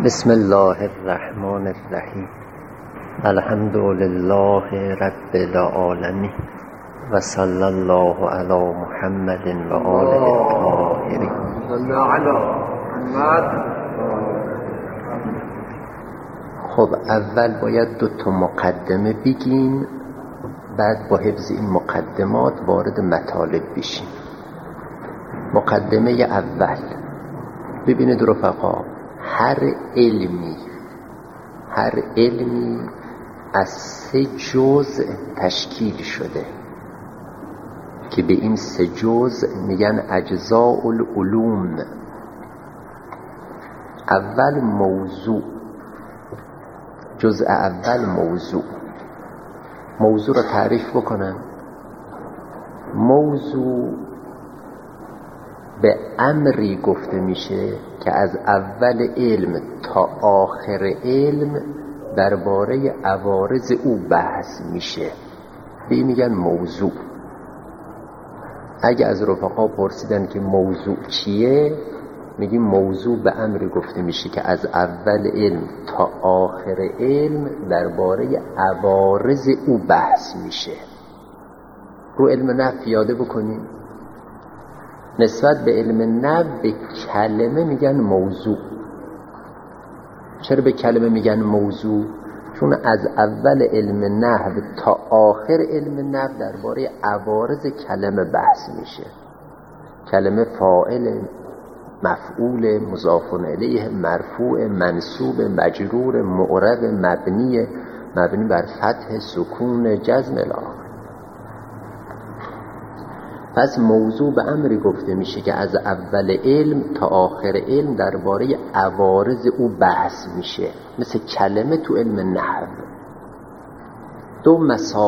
بسم الله الرحمن الرحیم. الحمد لله رب العالمین و صلی الله علی محمد و آله الطاهرین. خب اول باید 2 مقدمه بگیم، بعد با حفظ این مقدمات وارد مطالب بشیم. مقدمه اول، ببینید رفقا، هر علمی از 3 جزء تشکیل شده که به این 3 جزء میگن اجزاء العلوم. اول موضوع، جزء اول موضوع رو تعریف بکنم. موضوع به امری گفته میشه که از اول علم تا آخر علم درباره عوارض او بحث میشه، به این میگن موضوع. اگه از رفقا پرسیدن که موضوع چیه، میگیم موضوع به امری گفته میشه که از اول علم تا آخر علم درباره عوارض او بحث میشه. رو علم نحو یاده بکنیم. نسبت به علم نحو به کلمه میگن موضوع. چرا به کلمه میگن موضوع؟ چون از اول علم نحو تا آخر علم نحو درباره عوارض کلمه بحث میشه. کلمه فاعل، مفعول، مضاف الیه، مرفوع، منصوب، مجرور، معرب، مبنی بر فتح، سکون، جزم الاخر. پس موضوع به امری گفته میشه که از اول علم تا آخر علم درباره عوارض او بحث میشه، مثل کلمه تو علم نحو. 2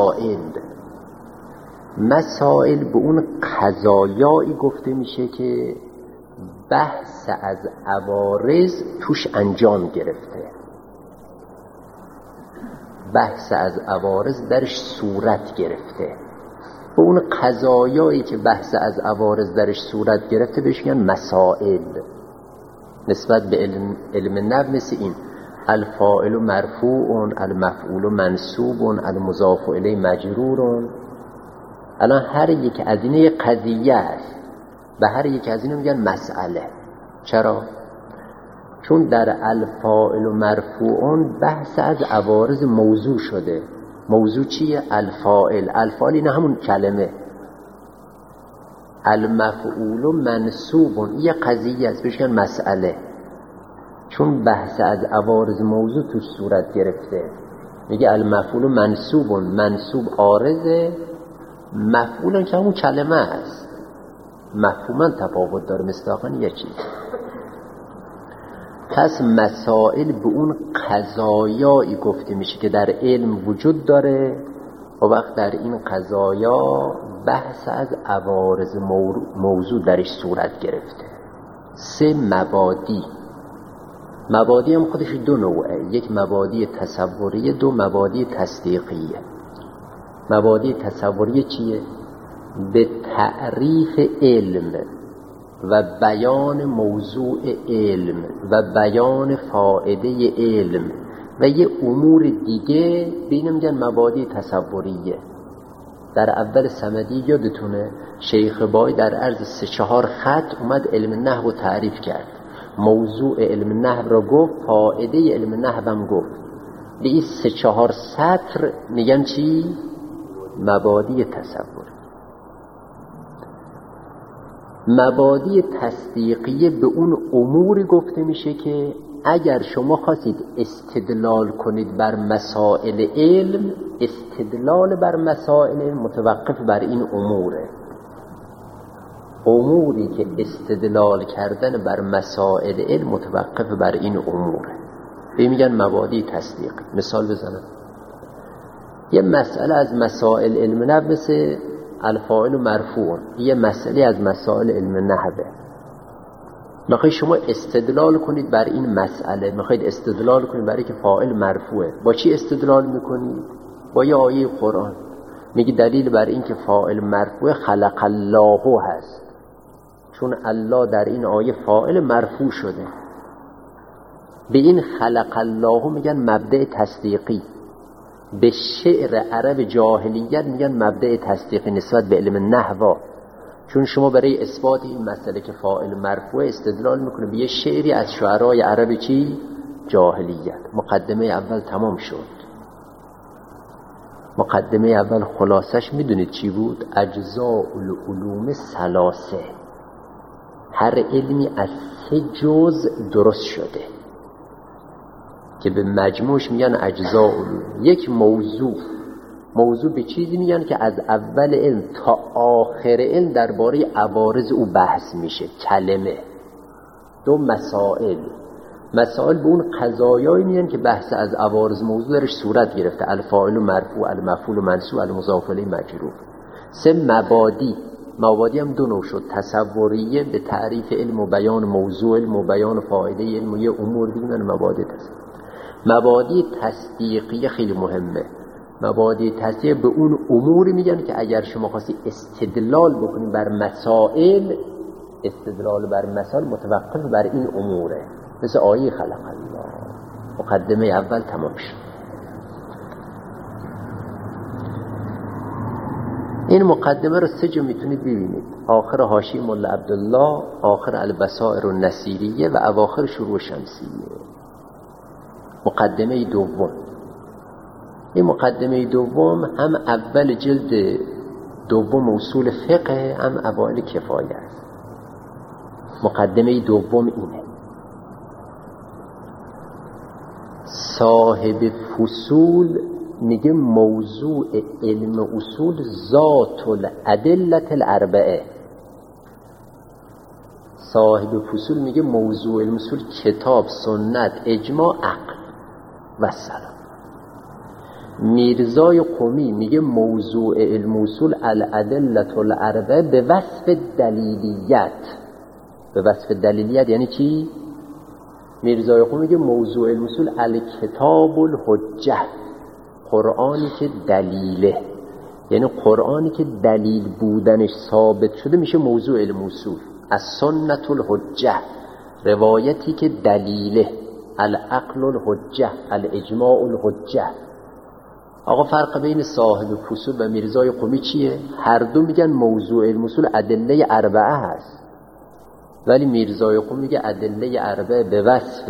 مسائل به اون قضایایی گفته میشه که بحث از عوارض توش انجام گرفته، بحث از عوارض درش صورت گرفته. به اون قضایایی که بحث از عوارض درش صورت گرفته بهش میگن مسائل. نسبت به علم نحو مثل این: الفاعل مرفوع، المفعول منصوب، المضاف الیه مجرور. الان هر یک از اینا یک قضیه است، به هر یک از اینا میگن مسئله. چرا؟ چون در الفاعل و مرفوع بحث از عوارض موضوع شده. موضوع چیه؟ الفاعل اینا همون کلمه. المفعول منصوب، یه قضیه است، بهش میگن مسئله، چون بحث از عوارض موضوع توش صورت گرفته. میگه المفعول منصوب عارضه، مفعول که همون کلمه است، مفهوما تفاوت داره، مصداقا یه چیز. پس مسائل به اون قضایایی گفته میشه که در علم وجود داره و وقت در این قضایا بحث از عوارض موضوع درش صورت گرفته. 3 مبادی هم خودش 2 نوعه، یک مبادی تصوریه، 2 مبادی تصدیقیه. مبادی تصوریه چیه؟ به تعریف علم و بیان موضوع علم و بیان فائده علم و یه امور دیگه به این میگن مبادی تصوریه. در اول صمدی یادتونه شیخ بای در عرض 3-4 خط اومد علم نحو تعریف کرد، موضوع علم نحو را گفت، فائده علم نحو هم گفت. به این 3-4 سطر میگن چی؟ مبادی تصوری. مبادی تصدیقیه به اون اموری گفته میشه که اگر شما خواستید استدلال کنید بر مسائل علم، استدلال بر مسائل علم متوقف بر این اموره. اموری که استدلال کردن بر مسائل علم متوقف بر این اموره، به میگن مبادی تصدیق. مثال بزنم. یه مسئله از مسائل علم نحو مثل الفاعل و مرفوع، یه مسئله از مسائل علم نحوه. میخواید شما استدلال کنید بر این مسئله، میخواید استدلال کنید برای که فاعل مرفوعه، با چی استدلال میکنید؟ با یه آیه قرآن. میگی دلیل بر این که فاعل مرفوعه خلق الله هست، چون الله در این آیه فاعل مرفوع شده. به این خلق الله میگن مبدأ تصدیقی، به شعر عرب جاهلیت میگن مبدأ تصدیقی نسبت به علم نحو. چون شما برای اثبات این مسئله که فاعل مرفوع استدلال میکنه به یه شعری از شعرای عرب چی؟ جاهلیت. مقدمه اول تمام شد. مقدمه اول خلاصش میدونید چی بود؟ اجزاء العلوم ثلاثه، هر علمی از 3 جزء درست شده که به مجموعش میگن اجزاء علوم. یک موضوع به چیزی میگن که از اول علم تا آخر علم درباره عوارض او بحث میشه. کلمه. 2 مسائل به اون قضایایی میگن که بحث از عوارض موضوع درش صورت گرفته، الفاعل مرفوع، المفعول منصوب، المضاف الیه مجرور. 3 مبادی هم 2 نوع شد، تصوریه به تعریف علم و بیان موضوع علم و بیان فایده علم و یه امور دیگه مبادی تصدیق. مبادی تصدیقی خیلی مهمه. مبادی تصدیق به اون اموری میگن که اگر شما خواستی استدلال بکنید بر مسائل، استدلال بر مسائل متوقف بر این اموره، مثل آیه خلق الله. مقدمه اول تمام شد. این مقدمه رو 3 جا میتونید ببینید: آخر حاشیه مولا عبدالله، آخر البصائر النصیریه و اواخر شروع شمسیه. مقدمه دوم، این مقدمه دوم هم اول جلد دوم اصول فقه، هم اوائل کفایه است. مقدمه دوم اینه: صاحب فصول میگه موضوع علم اصول ذات الادله الاربعه. صاحب فصول میگه موضوع علم اصول کتاب، سنت، اجماع، عقل و سلام. میرزای قمی میگه موضوع علم اصول الادله الاربعه به وصف دلیلیت. به وصف دلیلیت یعنی چی؟ میرزای قمی میگه موضوع علم اصول الکتاب الحجه، قرآنی که دلیله، یعنی قرآنی که دلیل بودنش ثابت شده میشه موضوع علم اصول. از سنت الحجه، روایتی که دلیله، العقل الحجه، الاجماع الحجه. آقا فرق بین صاحب فصول و میرزای قمی چیه؟ هر دو میگن موضوع علم اصول ادله اربعه هست، ولی میرزای قمی میگه ادله اربعه به وصف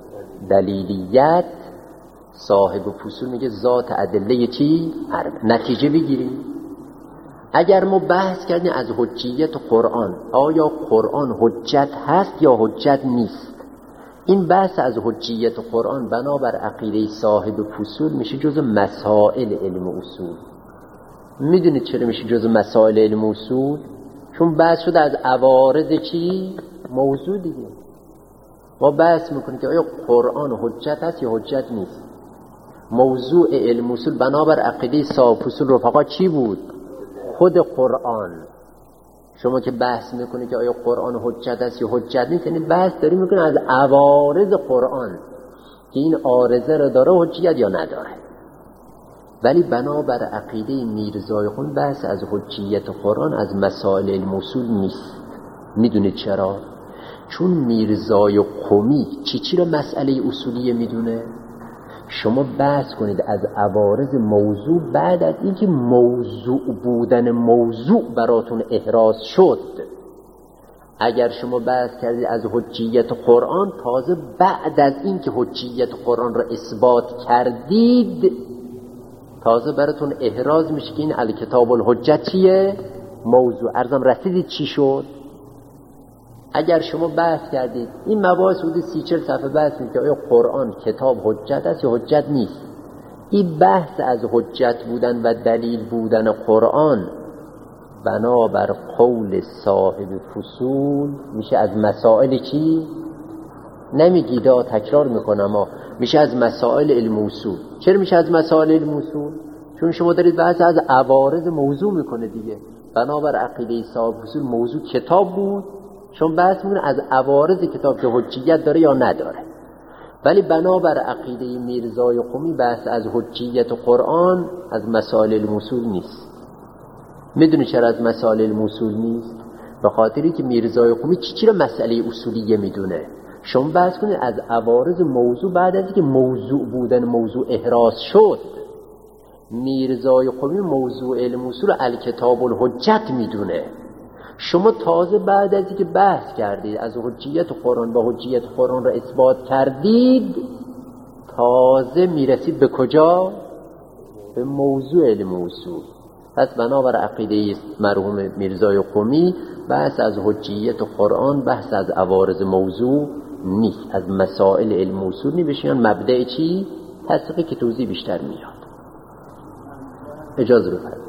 دلیلیت، صاحب فصول میگه ذات ادله چی؟ اربعه. نتیجه بگیریم. اگر ما بحث کردیم از حجیت قرآن، آیا قرآن حجت هست یا حجت نیست، این بحث از حجیت قرآن بنابر عقیده صاحب فصول میشه جز مسائل علم اصول. میدونید چرا میشه جز مسائل علم اصول؟ چون بحث شده از عوارض چی؟ موضوع دیگه. ما بحث میکنیم که آیا قرآن حجت هست یا حجت نیست. موضوع علم اصول بنابر عقیده صاحب فصول رفقا چی بود؟ خود قرآن. شما که بحث میکنید که آیا قرآن حجت است یا حجت نیست، یعنی بحث داریم میکنید از عوارض قرآن که این عارضه رو داره حجیت یا نداره. ولی بنابر عقیده میرزای قمی بحث از حجیت قرآن از مسائل علم اصول نیست. میدونید چرا؟ چون میرزای قمی چی رو مسئله اصولیه میدونه؟ شما بحث کنید از عوارض موضوع بعد از اینکه موضوع بودن موضوع براتون احراز شد. اگر شما بحث کردید از حجیت قرآن، تازه بعد از اینکه حجیت قرآن را اثبات کردید تازه براتون احراز میشه که این الکتاب الحجت چیه؟ موضوع. عرضم رسیدید چی شد؟ اگر شما بحث کردید این مباحث حدود 30-40 صفحه بحث میکنه آیا قرآن کتاب حجت است یا حجت نیست، این بحث از حجت بودن و دلیل بودن قرآن بنابر قول صاحب فصول میشه از مسائل چی؟ نمیگید، تکرار میکنم، میشه از مسائل علم اصول. چرا میشه از مسائل علم اصول؟ چون شما دارید بحث از عوارض موضوع میکنه دیگه. بنابر عقیده صاحب فصول موضوع کتاب بود، چون بحث میکنه از عوارض کتاب که حجیت داره یا نداره. ولی بنابر عقیده میرزای قمی بحث از حجیت قرآن از مسائل علم اصول نیست. میدونی چرا از مسائل علم اصول نیست؟ به خاطری که میرزای قمی چی رو مسئله اصولیه میدونه؟ شما بحث کنید از عوارض موضوع بعد از اینکه موضوع بودن موضوع احراز شد. میرزای قمی موضوع علم اصول الکتاب الحجت میدونه. شما تازه بعد از اینکه بحث کردید از حجیت قرآن و حجیت قرآن را اثبات کردید، تازه میرسید به کجا؟ به موضوع علم اصول. پس بنابر عقیده مرحوم میرزای قمی بحث از حجیت قرآن بحث از عوارض موضوع نیست، از مسائل علم اصول نمیشین. مبدأ چی؟ تصدیقی که توضیح بیشتر میاد. اجازه بفرمایید.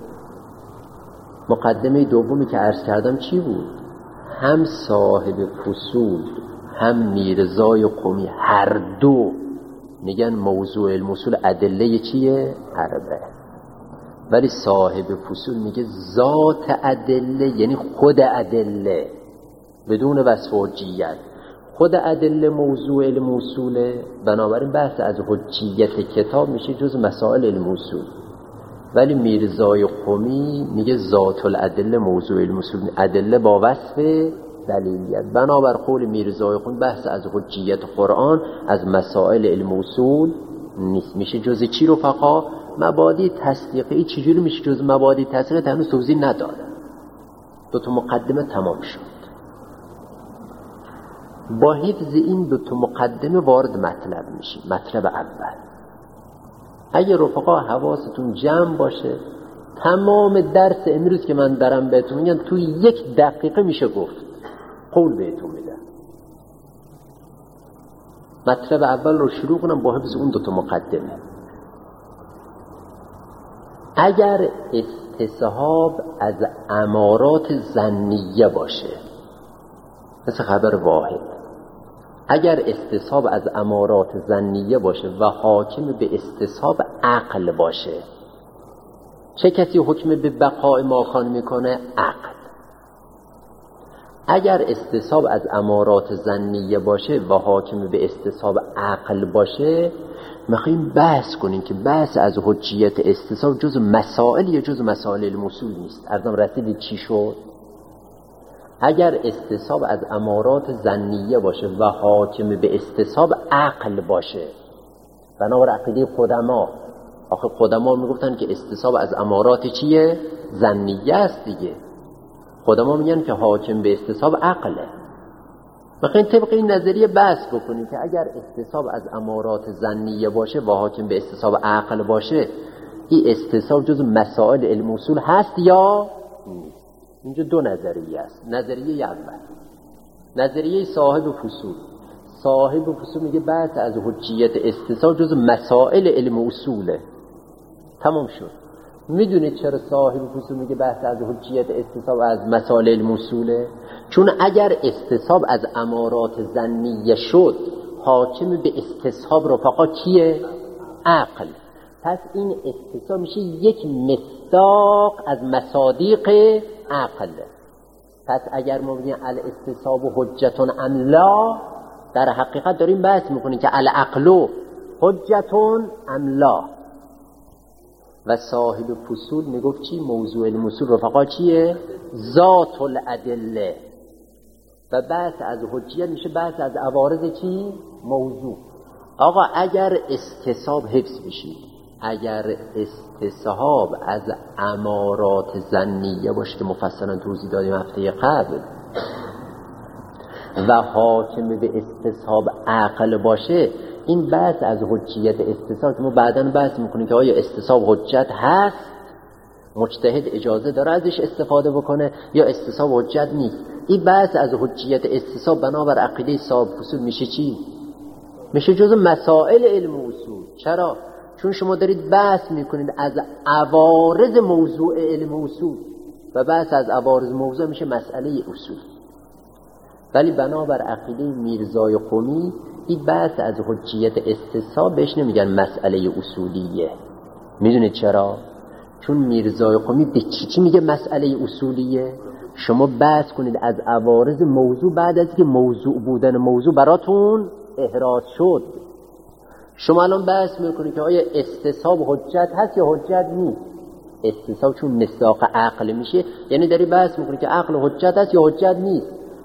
مقدمه دومی که عرض کردم چی بود؟ هم صاحب فصول هم میرزای قمی هر دو میگن موضوع علم اصول ادله چیه؟ عربه. ولی صاحب فصول میگه ذات ادله، یعنی خود ادله بدون وصف حجیت. خود ادله موضوع علم اصوله، بنابراین بحث از حجیت کتاب میشه جز مسائل علم اصول. ولی میرزای قمی میگه ذات الادله موضوع علم اصول، ادله با وصف دلیلیت. بنابر قول میرزای قمی بحث از حجیت قرآن از مسائل علم اصول نیست، میشه جز چی رفقا؟ مبادی تصدیقی. چجوری میشه جز مبادی تصدیقی؟ هنوز توضیح ندادم. دو تا مقدمه تمام شد. با حفظ این دو تا مقدمه وارد مطلب میشیم. مطلب اول، اگه رفقا حواستون جمع باشه، تمام درس امروز که من دارم بهتون میگم توی 1 دقیقه میشه گفت. قول بهتون میدم. مطلب اول رو شروع کنم با حفظ اون 2 تا مقدمه. اگر استصحاب از امارات ظنیه باشه، مثل خبر واحد، اگر استصحاب از امارات ظنیه باشه و حاکم به استصحاب عقل باشه، چه کسی حکم به بقای ماکان میکنه؟ عقل. اگر استصحاب از امارات ظنیه باشه و حاکم به استصحاب عقل باشه، میخوایم بحث کنیم که بحث از حجیت استصحاب جز مسائل یا جز مسائل علم اصول نیست. ارزم رسیدید چی شد؟ اگر استصحاب از امارات ظنیه باشه و حاکم به استصحاب عقل باشه، بنابر عقیده قدما، آخه قدما میگفتن که استصحاب از امارات چیه؟ ظنیه است دیگه. قدما میگن که حاکم به استصحاب عقله. میخواین طبق این نظریه بحث بکنیم که اگر استصحاب از امارات ظنیه باشه و حاکم به استصحاب عقل باشه، این استصحاب جز مسائل علم اصول هست یا نیست؟ اینجا 2 نظریه است. نظریه اول، نظریه صاحب فصول. صاحب فصول میگه بحث از حجیت استصحاب جز مسائل علم اصوله. تمام شد. میدونید چرا صاحب فصول میگه بحث از حجیت استصحاب از مسائل علم اصوله؟ چون اگر استصحاب از امارات ظنیه شد، حاکم به استصحاب رفقا کیه؟ عقل. پس این استصحاب میشه یک مصداق از مصادیق عقل. پس اگر ما بگیم الاستصحاب حجتون ام لا، در حقیقت داریم بحث میکنیم که العقل حجتون ام لا. و صاحب فصول میگفت چی؟ موضوع علم اصول رفقا چیه؟ ذات الادله. و بحث از حجیت میشه بحث از عوارض چی؟ موضوع. آقا اگر استصحاب حفظ بشید، اگر استصحاب از امارات ظنیه باشه که مفصلا توضیح دادیم هفته قبل، و حاکم به استصحاب عقل باشه، این بحث از حجیت استصحاب که ما بعداً بحث میکنیم که آیا استصحاب حجت هست، مجتهد اجازه داره ازش استفاده بکنه، یا استصحاب حجت نیست. این بحث از حجیت استصحاب بنابر عقیده صاحب فصول میشه چی؟ میشه جز مسائل علم اصول. چرا؟ چون شما دارید بحث میکنید از عوارض موضوع علم اصول و بحث از عوارض موضوع میشه مسئله اصول. ولی بنابر عقیده میرزای قمی این بحث از حجیت استصحاب بهش نمیگن مسئله اصولیه. میدونید چرا؟ چون میرزای قمی به چی میگه مسئله اصولیه؟ شما بحث کنید از عوارض موضوع بعد از که موضوع بودن موضوع براتون احراز شد. شما الان بحث میکنید که آیا استصحاب حجت هست یا حجت نیست. استصحاب چون مصداق عقل میشه، یعنی داری بحث میکنید که عقل حجت هست یا حجت نیست.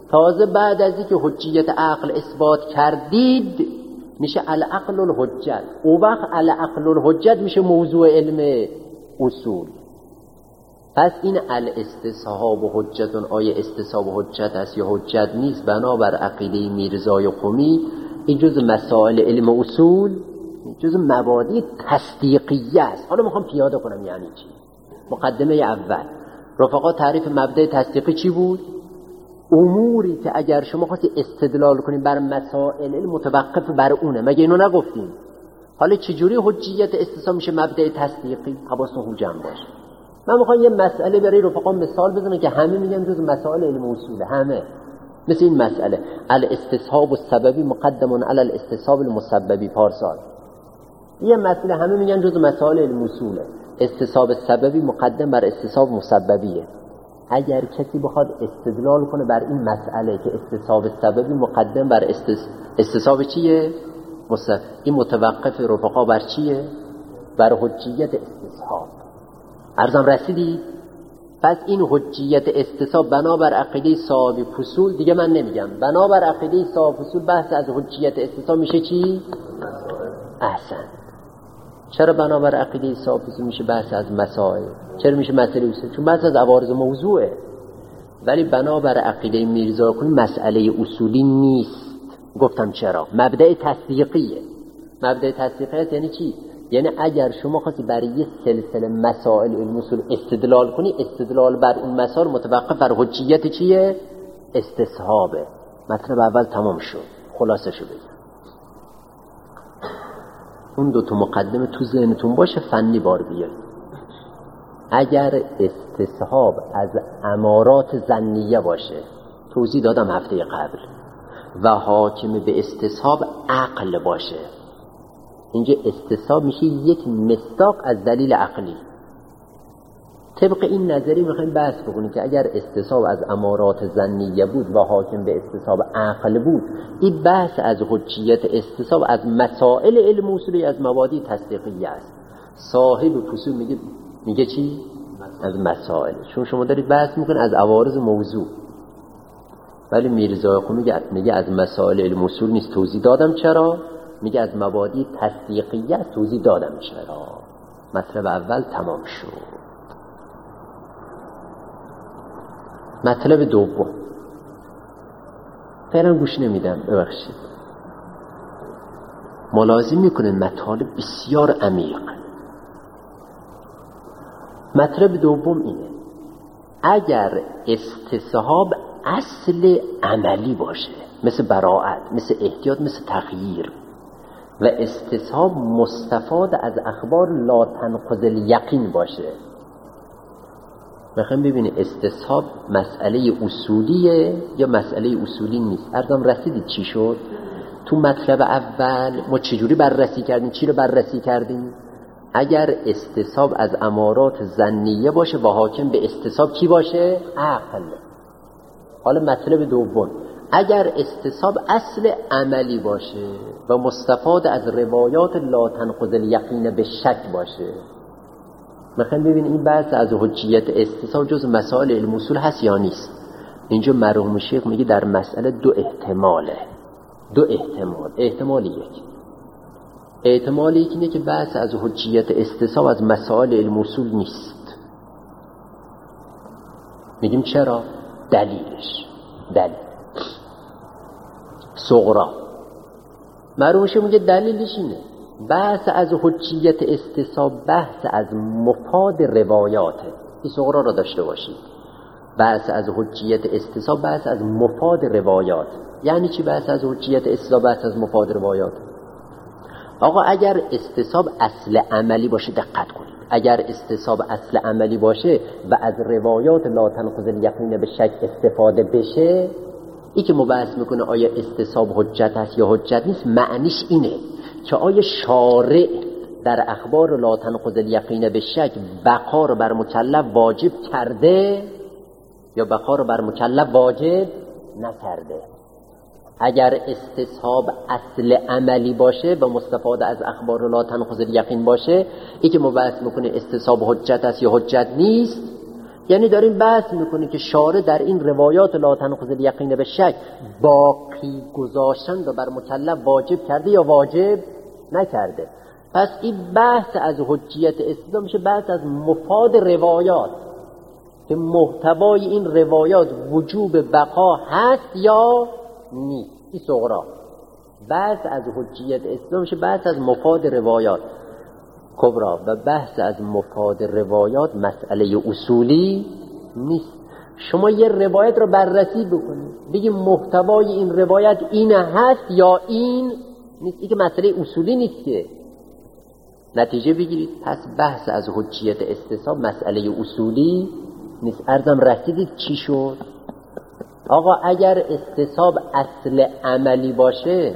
تازه بعد از اینکه حجیت عقل اثبات کردید میشه العقل الحجت، او وقت العقل الحجت میشه موضوع علم اصول. پس این الاستصحاب و حجتون، آیا استصحاب و حجت است یا حجت نیست، بنابر عقیده میرزای قمی این جز مسائل علم اصول، جز مبادی تصدیقیه است. حالا میخوام پیاده کنم یعنی چی. مقدمه اول رفقا تعریف مبدأ تصدیقی چی بود؟ اموری که اگر شما خواستی استدلال کنید بر مسائل متوقف بر اونه، مگه اینو نگفتیم؟ حالا چجوری حجیت استصحاب میشه مبدأ تصدیقی؟ حواستون جمع باشه. من میخوام یه مسئله برای رفقا مثال بزنم که همه میگن جز مسائل علم اصوله، همه مثل این مسئله الاستصحاب السببی مقدم علی الاستصحاب المسببی. پارسال یه مسئله همه میگن جز مسائل علم اصوله، استصحاب سببی مقدم بر استصحاب مسببیه. اگر کسی بخواد استدلال کنه بر این مسئله که استصحاب سببی مقدم بر استصحاب چیه؟ این متوقف رفقا بر چیه؟ بر حجیت استصحاب. عرضم رسیدی؟ پس این حجیت استصحاب بنابر عقیده صاحب فصول، دیگه من نمیگم، بنابر عقیده صاحب فصول بحث از حجیت استصحاب میشه چی؟ احسن. چرا بنابر عقیده صاحب فصول میشه بحث از مسائل؟ چرا میشه مسئله اصول؟ چون بحث از عوارض موضوعه. ولی بنابر عقیده میرزا قمی مسئله اصولی نیست. گفتم چرا؟ مبدأ تصدیقیه. مبدأ تصدیقیه یعنی چی؟ یعنی اگر شما خواستی برای یه سلسله مسائل علم اصول استدلال کنی، استدلال بر اون مسائل متوقف بر حجیت چیه؟ استصحابه. مطلب اول تمام شد. خلاصشو بگم. اون دو تا مقدمه تو ذهنتون باشه، فنی بار بیارید. اگر استصحاب از امارات ظنیه باشه، توضیح دادم هفته قبل، و حاکم به استصحاب عقل باشه، اینجا استصحاب میشه یک مصداق از دلیل عقلی. طبق این نظری میخوایم بحث بکنیم که اگر استصحاب از امارات ظنیه بود و حاکم به استصحاب عقل بود، این بحث از حجیت استصحاب از مسائل علم اصولی، از مبادی تصدیقیه است. صاحب فصول میگه چی؟ از مسائل. چون شما دارید بحث میکنید از عوارض موضوع، ولی میرزا قمی میگه از مسائل علم اصول نیست. توضیح دادم چرا. میگه از مبادی تصدیقیه، توضیح دادم چرا. مطلب اول تمام شد. مطلب دوم فعلا گوش نمیدم، ببخشید. ملازم میکنه مطالب بسیار عمیق. مطلب دوم اینه: اگر استصحاب اصل عملی باشه، مثل براءت، مثل احتیاط، مثل تغییر، و استصحاب مستفاد از اخبار لا تنقض الیقین باشه. میخوایم ببینیم استصحاب مسئله اصولیه یا مسئله اصولی نیست. عرضم رسیدید چی شد؟ تو مطلب اول ما چجوری بررسی کردیم؟ چی رو بررسی کردیم؟ اگر استصحاب از امارات ظنیه باشه و حاکم به استصحاب کی باشه؟ عقل. حالا مطلب دوم: اگر استصحاب اصل عملی باشه و مستفاد از روایات لا تنقض الیقین به شک باشه. میخوایم ببینیم این بحث از حجیت استصحاب جز مسائل علم اصول هست یا نیست. اینجا مرحوم شیخ میگه در مسئله دو احتماله. دو احتمال. احتمال یکی اینه که بحث از حجیت استصحاب از مسائل علم اصول نیست. میگیم چرا؟ دلیلش صغرا. مرحوم شیخ میگه دلیلش اینه: بحث از حجیت استصحاب بحث از مفاد روایاته. این صغرا را داشته باشید. بحث از حجیت استصحاب بحث از مفاد روایات. یعنی چی بحث از حجیت استصحاب بحث از مفاد روایات؟ آقا اگر استصحاب اصل عملی باشه، دقت کنید، اگر استصحاب اصل عملی باشه و از روایات لا تنقض الیقین به شک استفاده بشه، این که مبحث میکنه آیا استصحاب حجت است یا حجت نیست، معنیش اینه که آیا شارع در اخبار لا تنقض الیقین به شک بقا رو بر مکلف واجب کرده یا بقا رو بر مکلف واجب نکرده. اگر استصحاب اصل عملی باشه و مستفاد از اخبار لا تنقض الیقین باشه، این که مبحث میکنه استصحاب حجت است یا حجت نیست، یعنی داریم بحث میکنیم که شارع در این روایات لا تنقض الیقین به شک باقی گذاشتن رو بر مکلف واجب کرده یا واجب نکرده. پس این بحث از حجیت استدلال میشه بحث از مفاد روایات که محتوای این روایات وجوب بقا هست یا نیست. این صغرا. بحث از حجیت استدلال میشه بحث از مفاد روایات کبرا، و بحث از مفاد روایات مسئله اصولی نیست. شما یه روایت رو بررسی بکنید بگید محتوای این روایت این هست یا این نیست، این که مسئله اصولی نیست که نتیجه بگیرید. پس بحث از حجیت استصحاب مسئله اصولی نیست. عرضم رسیدید چی شد؟ آقا اگر استصحاب اصل عملی باشه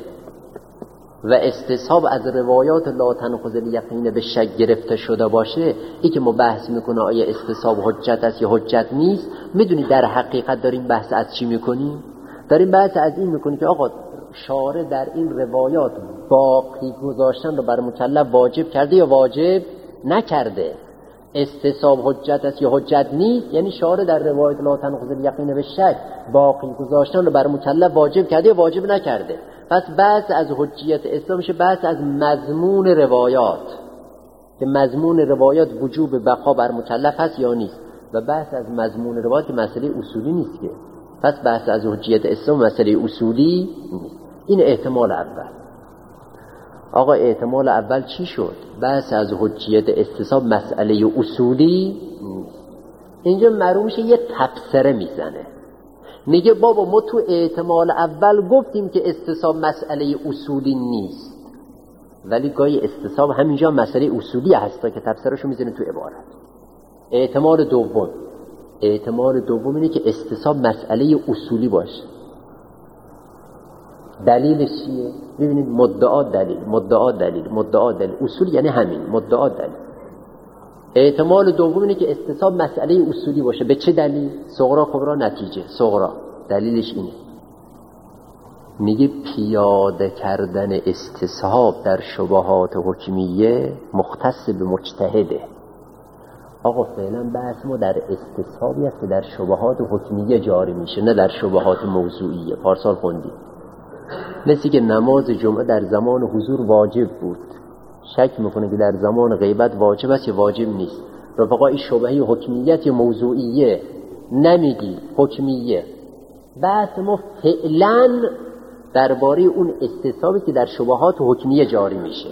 و استصحاب از روایات لا تنقض الیقین به شک گرفته شده باشه، این که ما بحث میکنه آیا استصحاب حجت است یا حجت نیست، میدونی در حقیقت داریم بحث از چی میکنیم؟ داریم بحث از این میکنیم که آقا شارع در این روایات باقی گذاشتن رو بر مکلف واجب کرده یا واجب نکرده. استصحاب حجت است یا حجت نیست، یعنی شارع در روایات لا تنقض الیقین به شک باقی گذاشتن رو بر مکلف واجب کرده یا واجب نکرده. پس بحث از حجیت اسلام میشه بحث از مضمون روایات که مضمون روایات وجوب بقا بر مکلف هست یا نیست، و بحث از مضمون روایات که مسئله اصولی نیست که. پس بحث از حجیت اسلام مسئله اصولی نیست. این احتمال اول. آقا احتمال اول چی شد؟ بحث از حجیت استصحاب مسئله اصولی نیست. اینجا معلوم میشه یه تبصره میزنه، میگه بابا ما تو احتمال اول گفتیم که استصحاب مسئله اصولی نیست، ولی گاهی استصحاب همینجا مسئله اصولی هستا که تبصرهشو میزنه تو عبارت. احتمال دوم اینه که استصحاب مسئله اصولی باشه. دلیلش چیه؟ ببینید مدعا دلیل اصول یعنی همین مدعا دلیل. احتمال دوم اینه که استصحاب مسئله اصولی باشه. به چه دلیل؟ صغرا کبرا نتیجه. صغرا دلیلش اینه، میگه پیاده کردن استصحاب در شبهات حکمیه مختص به مجتهده. آقا فعلا بحث ما در استصحابی است که در شبهات حکمیه جاری میشه، نه در شبهات موضوعیه. پارسال خوندیم مثل که نماز جمعه در زمان حضور واجب بود، شک میکنه که در زمان غیبت واجب است یا واجب نیست. رفقا این شبهه حکمیت یا موضوعیه؟ نمیگی حکمیه. بحث ما فعلا درباره اون استصحابی که در شبهات حکمیه جاری میشه.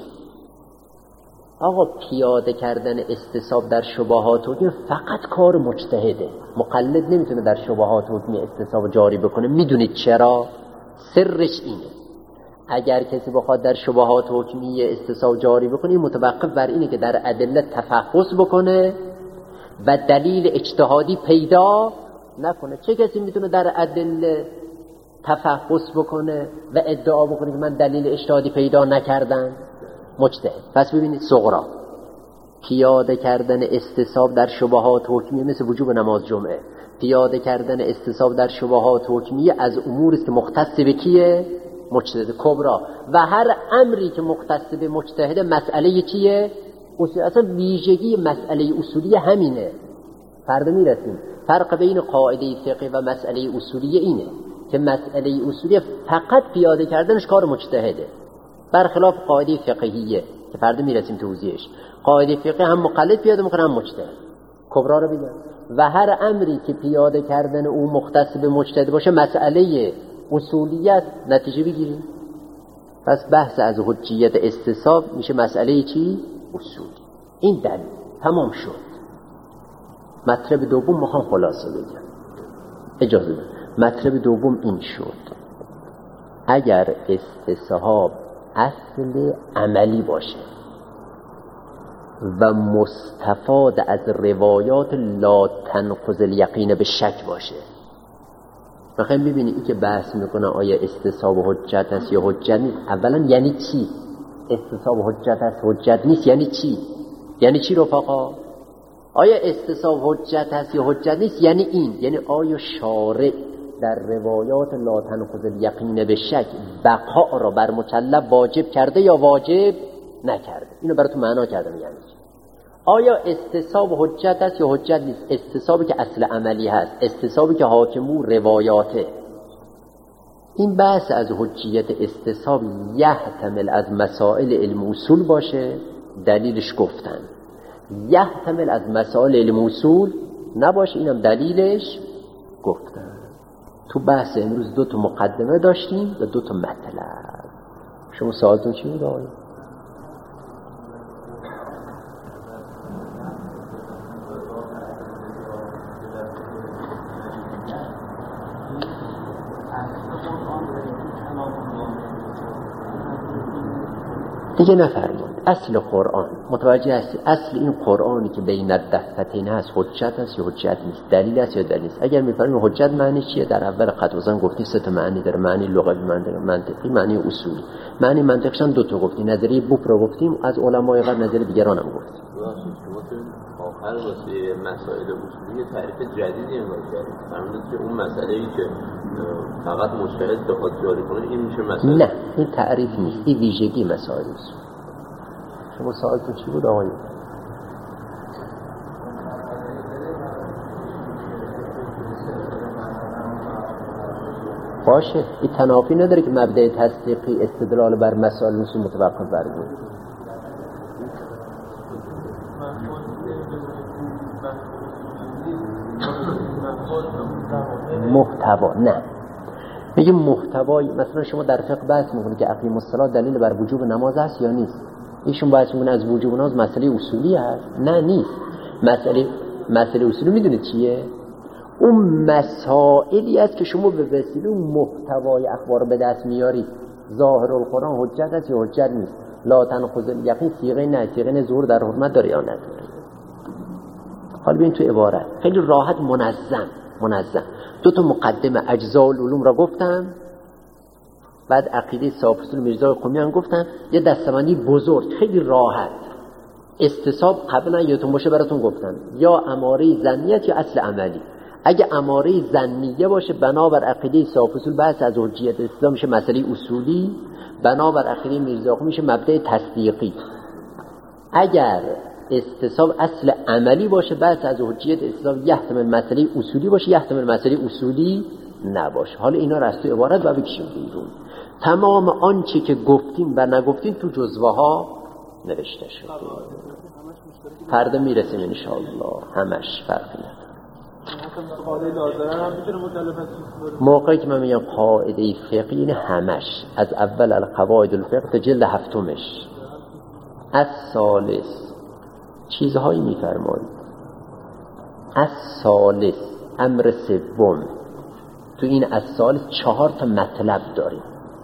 آقا پیاده کردن استصحاب در شبهات حکمیه فقط کار مجتهده. مقلد نمیتونه در شبهات حکمیه استصحاب جاری بکنه. میدونید چرا؟ سرش اینه، اگر کسی بخواد در شبهات حکمیه استصحاب جاری بکنه متوقف بر اینه که در ادله تفحص بکنه و دلیل اجتهادی پیدا نکنه. چه کسی میتونه در ادله تفحص بکنه و ادعا بکنه که من دلیل اجتهادی پیدا نکردم؟ مجتهد. پس ببینید صغرا پیاده کردن استصحاب در شبهات حکمیه مثل وجوب نماز جمعه. پیاده کردن استصحاب در شبهات حکمیه از امور است که مختص به کیه؟ مجتهد. کبرا. و هر امری که مختص به مجتهد مسئله چیه؟ اصلا ویژگی مسئله اصولی همینه. فردا میرسیم. فرق بین قاعده فقهی و مسئله اصولی اینه که مسئله اصولی فقط پیاده کردنش کار مجتهده، برخلاف قاعده فقهیه که فردا میرسیم توضیحش. قاعده فقهی هم مقلد پیاده میکنه هم مجتهد. کبرا رو بگم. و هر امری که پیاده کردن او مختص به مجتهد باشه مسئله اصولیت. نتیجه بگیریم. پس بحث از حجیت استصحاب میشه مسئله چی؟ اصولی. این دلیل تمام شد. مطلب دوم میخوام خلاصه بگم، اجازه بده. مطلب دوم این شد اگر استصحاب اصل عملی باشه و مستفاد از روایات لا تنقض الیقین به شک باشه. بخوایم ببینید این که بحث میکنه آیا استصحاب حجت است یا حجت نیست، اولا یعنی چی؟ استصحاب حجت است حجت نیست یعنی چی؟ یعنی چی رفقا؟ آیا استصحاب حجت است یا حجت نیست یعنی این، یعنی آیا شارع در روایات لا تنقض الیقین به شک بقا را بر مکلف واجب کرده یا واجب نکرده؟ اینو براتون معنا کردم. یعنی آیا استصحاب حجت است یا حجت نیست؟ استصحابی که اصل عملی هست، استصحابی که حاکم او روایاته. این بحث از حجیت استصحاب یحتمل از مسائل علم اصول باشه، دلیلش گفتن، یحتمل از مسائل علم اصول نباشه، اینم دلیلش گفتن. تو بحث امروز 2 تا مقدمه داشتیم و 2 تا مطلب. شما سوالتون چی بود آقای؟ دیگه نفرمود اصل قرآن متوجه هستی؟ اصل این قرآنی که بین الدفتین هست حجت هست یا حجت نیست، دلیل هست یا دلیل نیست. اگر میفرماییم حجت معنی چیه؟ در اول خط وزن گفتیم 3 تا معنی داره، معنی لغوی، منطقی، معنی اصولی. معنی منطقش هم 2 تا گفتیم، نظریه بوپ رو گفتیم، از علمای قبل نظریه دیگران هم گفتیم. آخر واسه مسائل اصولی تعریف جدیدی انگار کردیم. فرمودید که اون مسئله‌ای که فقط مجتهد بخواد جاری کنه این میشه مسئله. نه این تعریف نیست، این ویژگی مسائل است. شما سوالتون چی بود آقای؟ باشه، این تنافی نداره که مبدأ تصدیقی استدلال بر مسائل اصول متوقف بر بود. محتوا نه، میگه محتوای مسئله شما در فقه بحث میکنید که اقیم الصلاة دلیل بر وجوب نماز است یا نیست. ایشون بحث میکنه از وجوب نماز مسئله اصولی هست. نه نیست. مسئله اصولی میدونید چیه؟ اون مسائلی است که شما به وسیله اون محتوای اخبار به دست میارید. ظاهر القرآن حجت است یا حجت نیست. لا تنقض الیقین صیغه نه، صیغه ظهور در حرمت داره یا نداره. حالا ببین تو عبارت خیلی راحت منظم 2 تا مقدمه اجزاء العلوم را گفتم، بعد عقیده صاحب اصول میرزا قمی گفتم، یه دستبندی بزرگ خیلی راحت. استصحاب قبلا یادتون باشه براتون گفتم یا اماره ظنیه یا اصل عملی. اگه اماره ظنیه باشه بنابر عقیده صاحب اصول بحث از حجیت اسلام میشه مسئله اصولی، بنابر عقیده میرزا قمی میشه مبدأ تصدیقی. اگر استصحاب اصل عملی باشه بحث از حجیت اسلام یحتمل مسئله اصولی باشه، یحتمل مسئله اصولی نباشه. حالا اینا را از تو عبارت باید بکشیم بیرون. تمام آنچه که گفتیم و نگفتیم تو جزوه ها نوشته شده. فردا میرسیم انشاءالله. همش فرقی نداره. موقعی که من میگم قاعده فقهی اینه همش از اول القواعد الفقه تا جلد 7مش. از ثالث چیزهایی میفرمایید. از ثالث امر سوم تو این از ثالث 4 تا مطلب داریم.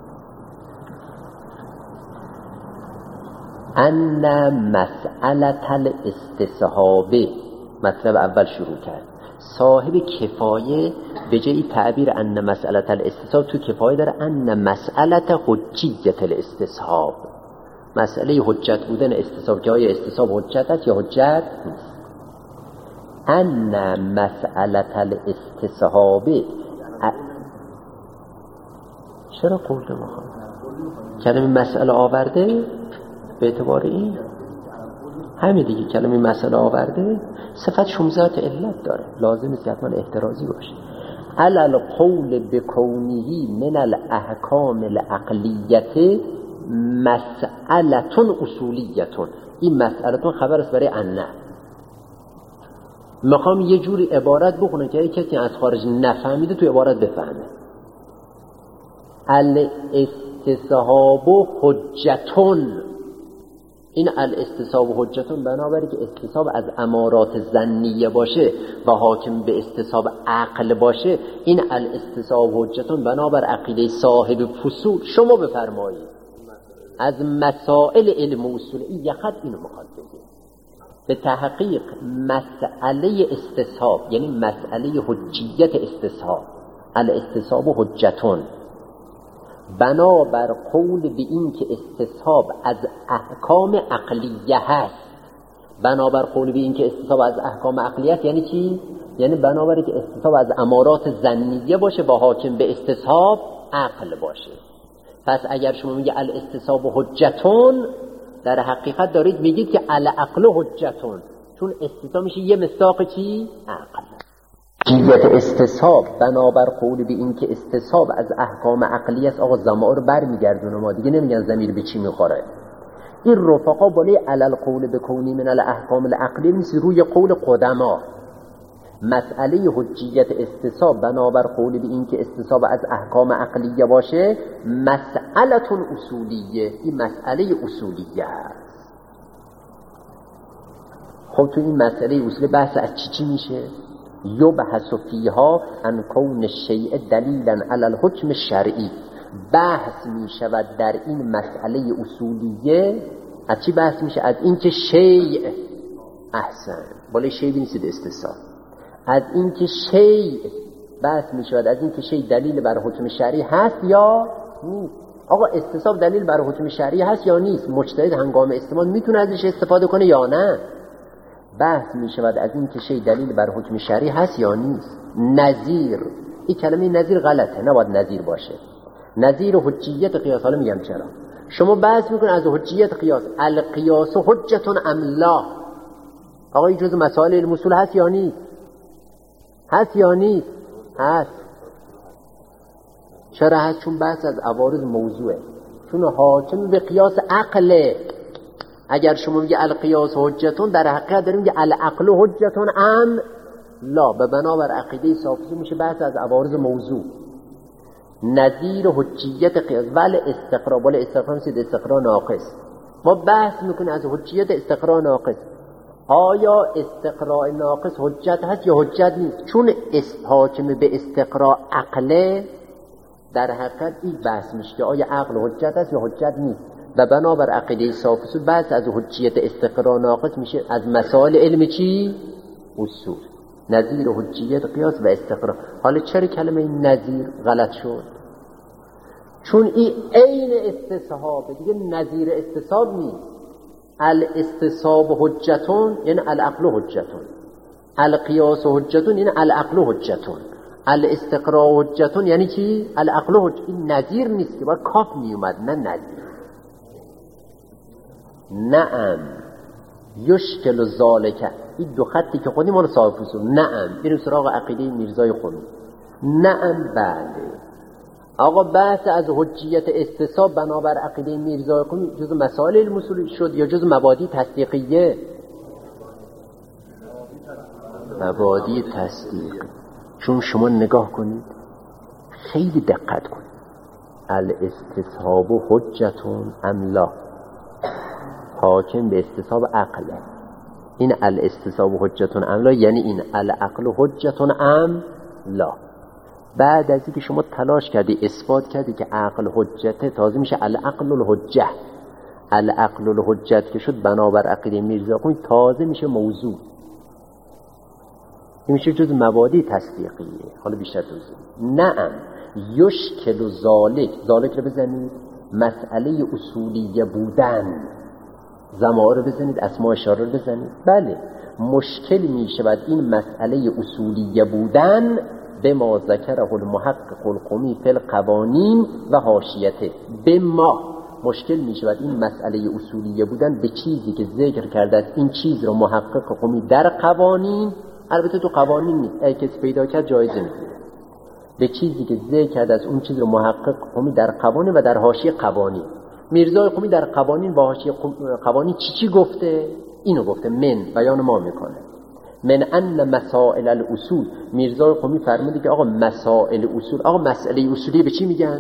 ان مسئله الاستصحاب، مطلب اول شروع کرد. صاحب کفایه به جای تعبیر ان مسئله الاستصحاب تو کفایه داره ان مسئله حجیت الاستصحاب، مسئله حجت بودن استصحاب که آیا استصحاب حجت است یا حجت نیست. ان مسئله الاستصحاب چرا قول نمیخواد؟ کلمه مسئله آورده به اعتبار این همین دیگه، کلمه مسئله آورده صفت شمزات علت داره، لازم است حتما احترازی باشه. علل قول بکونه من الاحکام العقلیت مسئلتون اصولیتون. این مسئلتون خبر است برای انه. میخوام یه جوری عبارت بخونم که کسی از خارج نفهمیده تو عبارت بفهمه. الاستصحاب حجتون، این الاستصحاب حجتون بنابراین که استصحاب از امارات ظنیه باشه و حاکم به استصحاب عقل باشه، این الاستصحاب حجتون بنابر عقیده صاحب فصول شما بفرمایید از مسائل علم اصول. این یخد اینو میخواد بگه به تحقیق مسئله استصحاب یعنی مسئله حجیت استصحاب. الاستصحاب حجتون بنابر قول به این که استصحاب از احکام عقلیه هست. بنابر قول به این که استصحاب از احکام عقلیه هست یعنی چی؟ یعنی بنابر که استصحاب از امارات ظنیه باشه و حاکم به استصحاب عقل باشه. پس اگر شما میگه الاستصحاب حجتون، در حقیقت دارید میگید که العقل حجتون، چون استصحاب میشه یه مصداق چی؟ عقل. حجیت استصحاب بنابر قول به این که استصحاب از احکام عقلی است. آقا ضمائر برمیگردونه، ما دیگه نمیگن ضمیر به چی میخوره. این رفقا بالای علل قول به کونی من الاحکام العقلی نیست، روی قول قدما. مسئله حجیت استصحاب بنابر قول به این که استصحاب از احکام عقلیه باشه مسئلتون اصولیه، این مسئله اصولیه است. خب تو این مسئله اصولی بحث از چی میشه؟ یبحث فیها عن کون الشیء دلیلا علی الحکم الشرعی. بحث میشود در این مسئله اصولیه. از چی بحث میشه؟ از این که شیء، احسن، بالای شیء بنویسید استصحاب. از این که شیء بحث میشود، از این که شیء دلیل بر حکم شرعی هست یا نیست. آقا استصحاب دلیل بر حکم شرعی هست یا نیست؟ مجتهد هنگام استعمال میتونه ازش استفاده کنه یا نه؟ بحث میشود از این که شیء دلیل بر حکم شرعی هست یا نیست. نظیر، این کلمه نظیر غلطه، نباید نظیر باشه. نظیر حجیت قیاس. حالا میگم چرا. شما بحث میکنید از حجیت قیاس، القیاس حجتون ام لا. آقا این جزء مسائل علم اصول هست یا نیست؟ هست یا نیست؟ هست. چرا هست؟ چون بحث از عوارض موضوعه، چون حاکم به قیاس عقله. اگر شما میگه القیاس حجتون، در حقیقت داریم میگه العقل حجتون ام لا. به بنابر عقیده صافی میشه بحث از عوارض موضوع. نظیر حجیت قیاس ولی استقرا، ولی استقرا میشه استقرا ناقص. ما بحث میکنیم از حجیت استقرا ناقص. آیا استقراء ناقص حجت هست یا حجت نیست؟ چون حاکم به استقراء عقله، در حقیقت این بحث میشه که آیا عقل حجت هست یا حجت نیست. و بنابر عقیده صافی بحث از حجیت استقراء ناقص میشه از مسائل علم چی؟ اصول. نظیر حجیت قیاس و استقراء. حالا چرا کلمه نظیر غلط شد؟ چون این عین استصحاب دیگه، نظیر استصحاب نیست. الاستصحاب حجتون یعنی العقل حجتون، القیاس حجتون یعنی العقل حجتون، الاستقراء حجتون یعنی چی؟ العقل حجت. این نظیر نیست که باید کاف میومد، نه نظیر. نعم یشکل ذالک، این دو خطی که خودی مال صاحب اصول. نعم بریم سراغ عقیده میرزای خودی. نعم بله. آقا بحث از حجیت استصحاب بنابر عقیده میرزای خودی جز مسائل علم اصول شد یا جز مبادی تصدیقیه؟ مبادی تصدیق. چون شما نگاه کنید، خیلی دقت کنید، الاستصحاب حجتون ام لا، حاکم به استصحاب عقله. این الاستصحاب حجتون ام لا یعنی این العقل حجتون ام لا. بعد از اینکه شما تلاش کردی اثبات کردی که عقل حجته، تازه میشه العقل الحجه. العقل الحجت که شد بنابر عقیده میرزا خونی تازه میشه موضوع. این میشه جز مبادی تصدیقیه. حالا بیشتر توضیح. نعم یشکل ذالک، ذالک رو بزنید مسئله اصولیه بودن، ضمائر رو بزنید، اسماء اشاره رو بزنید. بله مشکل میشود این مسئله اصولیه بودن به ما ذکره المحقق القمی فی القوانین و حاشیته. به ما مشکل میشود این مسئله اصولیه بودن به چیزی که ذکر کرده است. این چیز رو محقق قمی در قوانین، البته تو قوانین نیست، اگه کسی پیدا کرد جایزه میگیره، به چیزی که ذکر کرده است اون چیز رو محقق قمی در قوانین و در حاشیه قوانین. میرزای قمی در قوانین و حاشیه قوانین چی گفته؟ اینو گفته. من بیان ما میکنه من ان مسائل الاصول. میرزای قمی فرموده که آقا مسائل اصول، آقا مسئله اصولی به چی میگن؟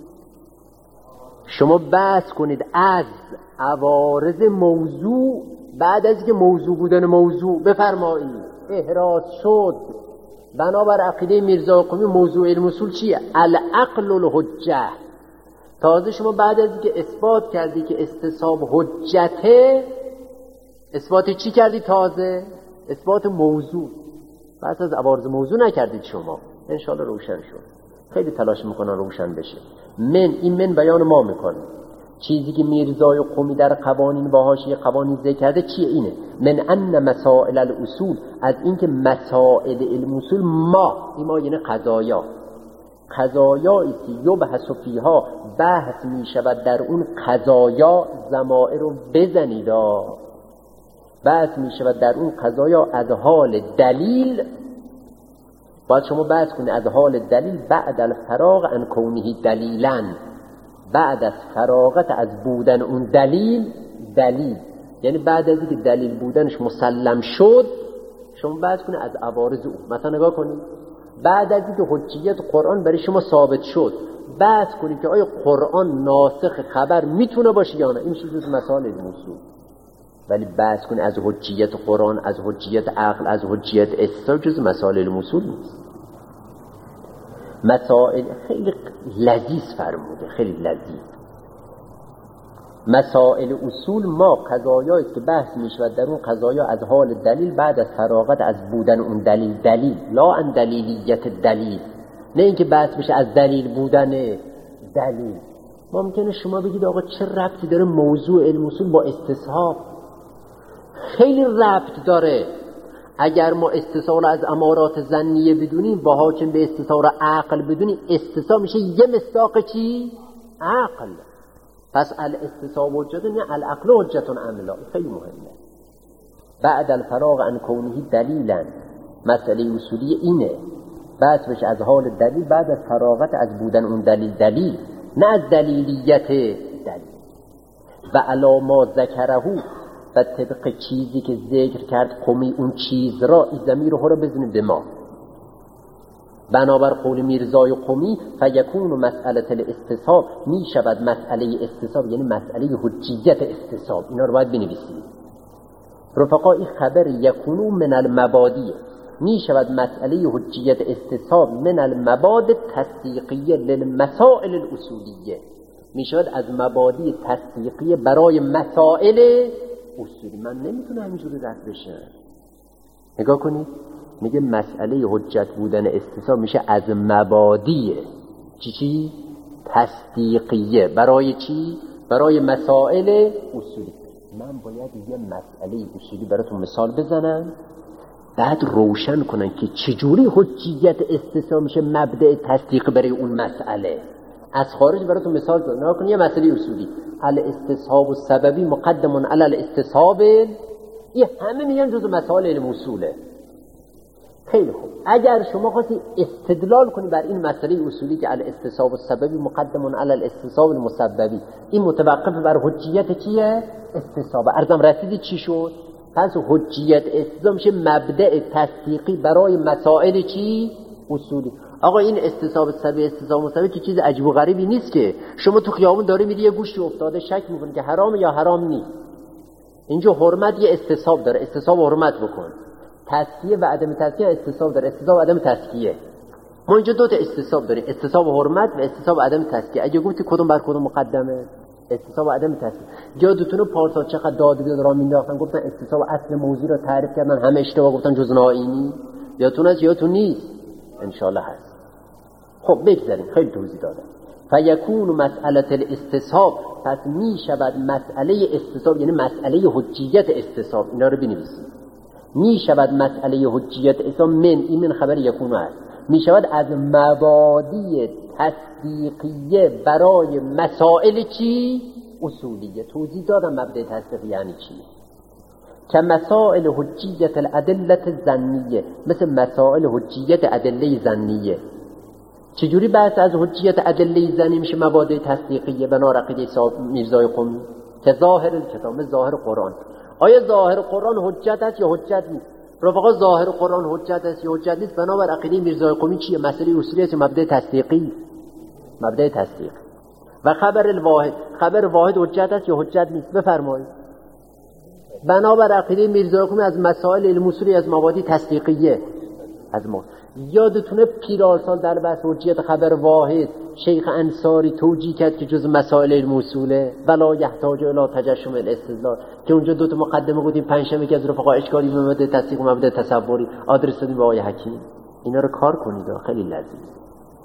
شما بحث کنید از عوارض موضوع، بعد از اینکه موضوع بودن موضوع بفرمایید احراز شد بنابر عقیده میرزای قمی موضوع علم اصول چیه؟ العقل الحجه. تازه شما بعد از اینکه اثبات کردی که استصحاب حجته، اثبات چی کردی؟ تازه اثبات موضوع. بحث از عوارض موضوع نکردید شما. انشاءالله روشن شد. خیلی تلاش میکنن روشن بشه. این من بیان ما میکنه. چیزی که میرزای قمی در قوانین و حاشیه قوانین ذکر کرده چیه؟ اینه من ان مسائل الاصول، از اینکه مسائل علم اصول ما یعنی قضایا، قضایایی که یبحث فیها بحث میشود در اون قضایا، ضمائر رو بزنید. بحث می شود در اون قضایا از حال دلیل. باید شما بحث کنید از حال دلیل بعد الفراغ عن کونه دلیلا، بعد از فراغت از بودن اون دلیل، یعنی بعد از اینکه دلیل بودنش مسلم شد شما بحث کنید از عوارض او. مثلا نگاه کنید بعد از اینکه حجیت قرآن برای شما ثابت شد بحث کنید که آیا قرآن ناسخ خبر میتونه باشه یا نه. این چیز مسائل اصول. ولی بحث کنید از حجیت قرآن، از حجیت عقل، از حجیت استدلال، جز مسائل اصول نیست. مسائل خیلی لذیذ فرموده، خیلی لذیذ. مسائل اصول ما قضایایی که بحث میشود در اون قضایا از حال دلیل بعد از فراغت از بودن اون دلیل، لا ان دلیلیت دلیل، نه اینکه بحث بشه از دلیل بودن دلیل. ممکنه شما بگید آقا چه ربطی داره موضوع علم اصول با استصحاب؟ خیلی ربط داره. اگر ما استصحاب از امارات ظنیه بدونیم با حاکم به استصحاب عقل بدونیم، استصحاب میشه یه مصداق چی؟ عقل. پس الاستصحاب حجت نه العقل حجت عملا. خیلی مهمه. بعد الفراغ عن کونه دلیلا، مسئله اصولی اینه بحث بشه از حال دلیل بعد از فراغت از بودن اون دلیل، نه از دلیلیت دلیل. و علا ما ذکرهو، و طبق چیزی که ذکر کرد قمی اون چیز را این ضمیر رو بزنیم به ما. بنابر قول میرزای قمی فیکون مسئله الاستصحاب، می شود مسئله استصحاب یعنی مسئله حجیت استصحاب. اینا رو باید بنویسید رفقا. این خبر یکونو من المبادی، می شود مسئله حجیت استصحاب من المباد تصدیقیه للمسائل الاصولیه، می شود از مبادی تصدیقیه برای مسائل اصولی. من نمیتونه همینجوری رد بشه. نگاه کنید میگه مسئله حجت بودن استصحاب میشه از مبادی چی؟ تصدیقیه. برای چی؟ برای مسائل اصولی. من باید یه مسئله اصولی براتون مثال بزنم بعد روشن کنن که چجوری حجیت استصحاب میشه مبدأ تصدیق برای اون مسئله. از خارج براتون مثال بزنم. نگاه کنید یه مسئله اصولی الاستصحاب السببی مقدم علی الاستصحاب، این همه میگن جزء مسائل علم اصوله. خیلی خوب. اگر شما خواستی استدلال کنی بر این مسئله اصولی که الاستصحاب السببی مقدم علی الاستصحاب المسببی، این متوقف بر حجیت چیه؟ استصحاب. ارزم رسیدی چی شد؟ پس حجیت استصحاب میشه مبدأ تصدیقی برای مسائل چی؟ اصولی. آقا این استصحاب السببی استصحاب المسببی که چیز عجیب و غریبی نیست که شما تو خیابون داری میری یه گوشتی افتاده شک میکنی که حرام یا حرام نیست. اینجا حرمت یه استصحاب داره، استصحاب حرمت بکن. تزکیه و عدم تزکیه استصحاب داره، استصحاب و عدم تزکیه. ما اینجا دو تا استصحاب داریم، استصحاب حرمت و استصحاب عدم تزکیه. اگه گفتی کدوم بر کدوم مقدمه؟ استصحاب عدم تزکیه. یادتونه پارسال چقدر داد را مینداختن گفتن استصحاب اصل موضوع رو تعریف کردن، همه اشتباه گفتن جز ناینی. یادتون است یادتون نیست؟ ان شاء الله هست. خب بگذاریم خیلی توضیح دادم. فیکون مسئله الاستصحاب، پس می شود مسئله استصحاب یعنی مسئله حجیت استصحاب. اینا رو بنویسید. می شود مسئله حجیت استصحاب من خبر یکون است، می شود از مبادی تصدیقیه برای مسائل چی؟ اصولیه. توضیح دادم مبدأ تصدیق یعنی چی. که مسائل حجیت الادله الظنیه، مثل مسائل حجیت ادله ظنیه. چجوری بحث از حجیت ادله ظنی میشه مبادی تصدیقیه بنا عقیده میرزای قمی؟ که ظاهر الکتاب، ظاهر قرآن. آیا ظاهر قرآن حجت است یا حجت نیست؟ رفقا ظاهر قرآن حجت است یا حجت نیست بنابر عقیده میرزای قمی چیه؟ مسئله اصولی است، مبدأ تصدیقی. مبدأ تصدیق. و خبر الواحد، خبر واحد حجت است یا حجت نیست؟ بفرمایید. بنابر عقیده میرزای قمی از مسائل علم اصولی از مبادی تصدیقیه. از ما یادتونه پیرارسال در بحث حجیت خبر واحد شیخ انصاری توجیه کرد که جز مسائل علم اصوله ولا یحتاج الی تجشم الاستدلال، که اونجا دو تا مقدمه بودیم پنجشنبه که از رفقا اشکالی به مبدأ تصدیق و مبدأ تصوری آدرس دادیم به آقای حکیم. اینا رو کار کنید، خیلی لذیذ.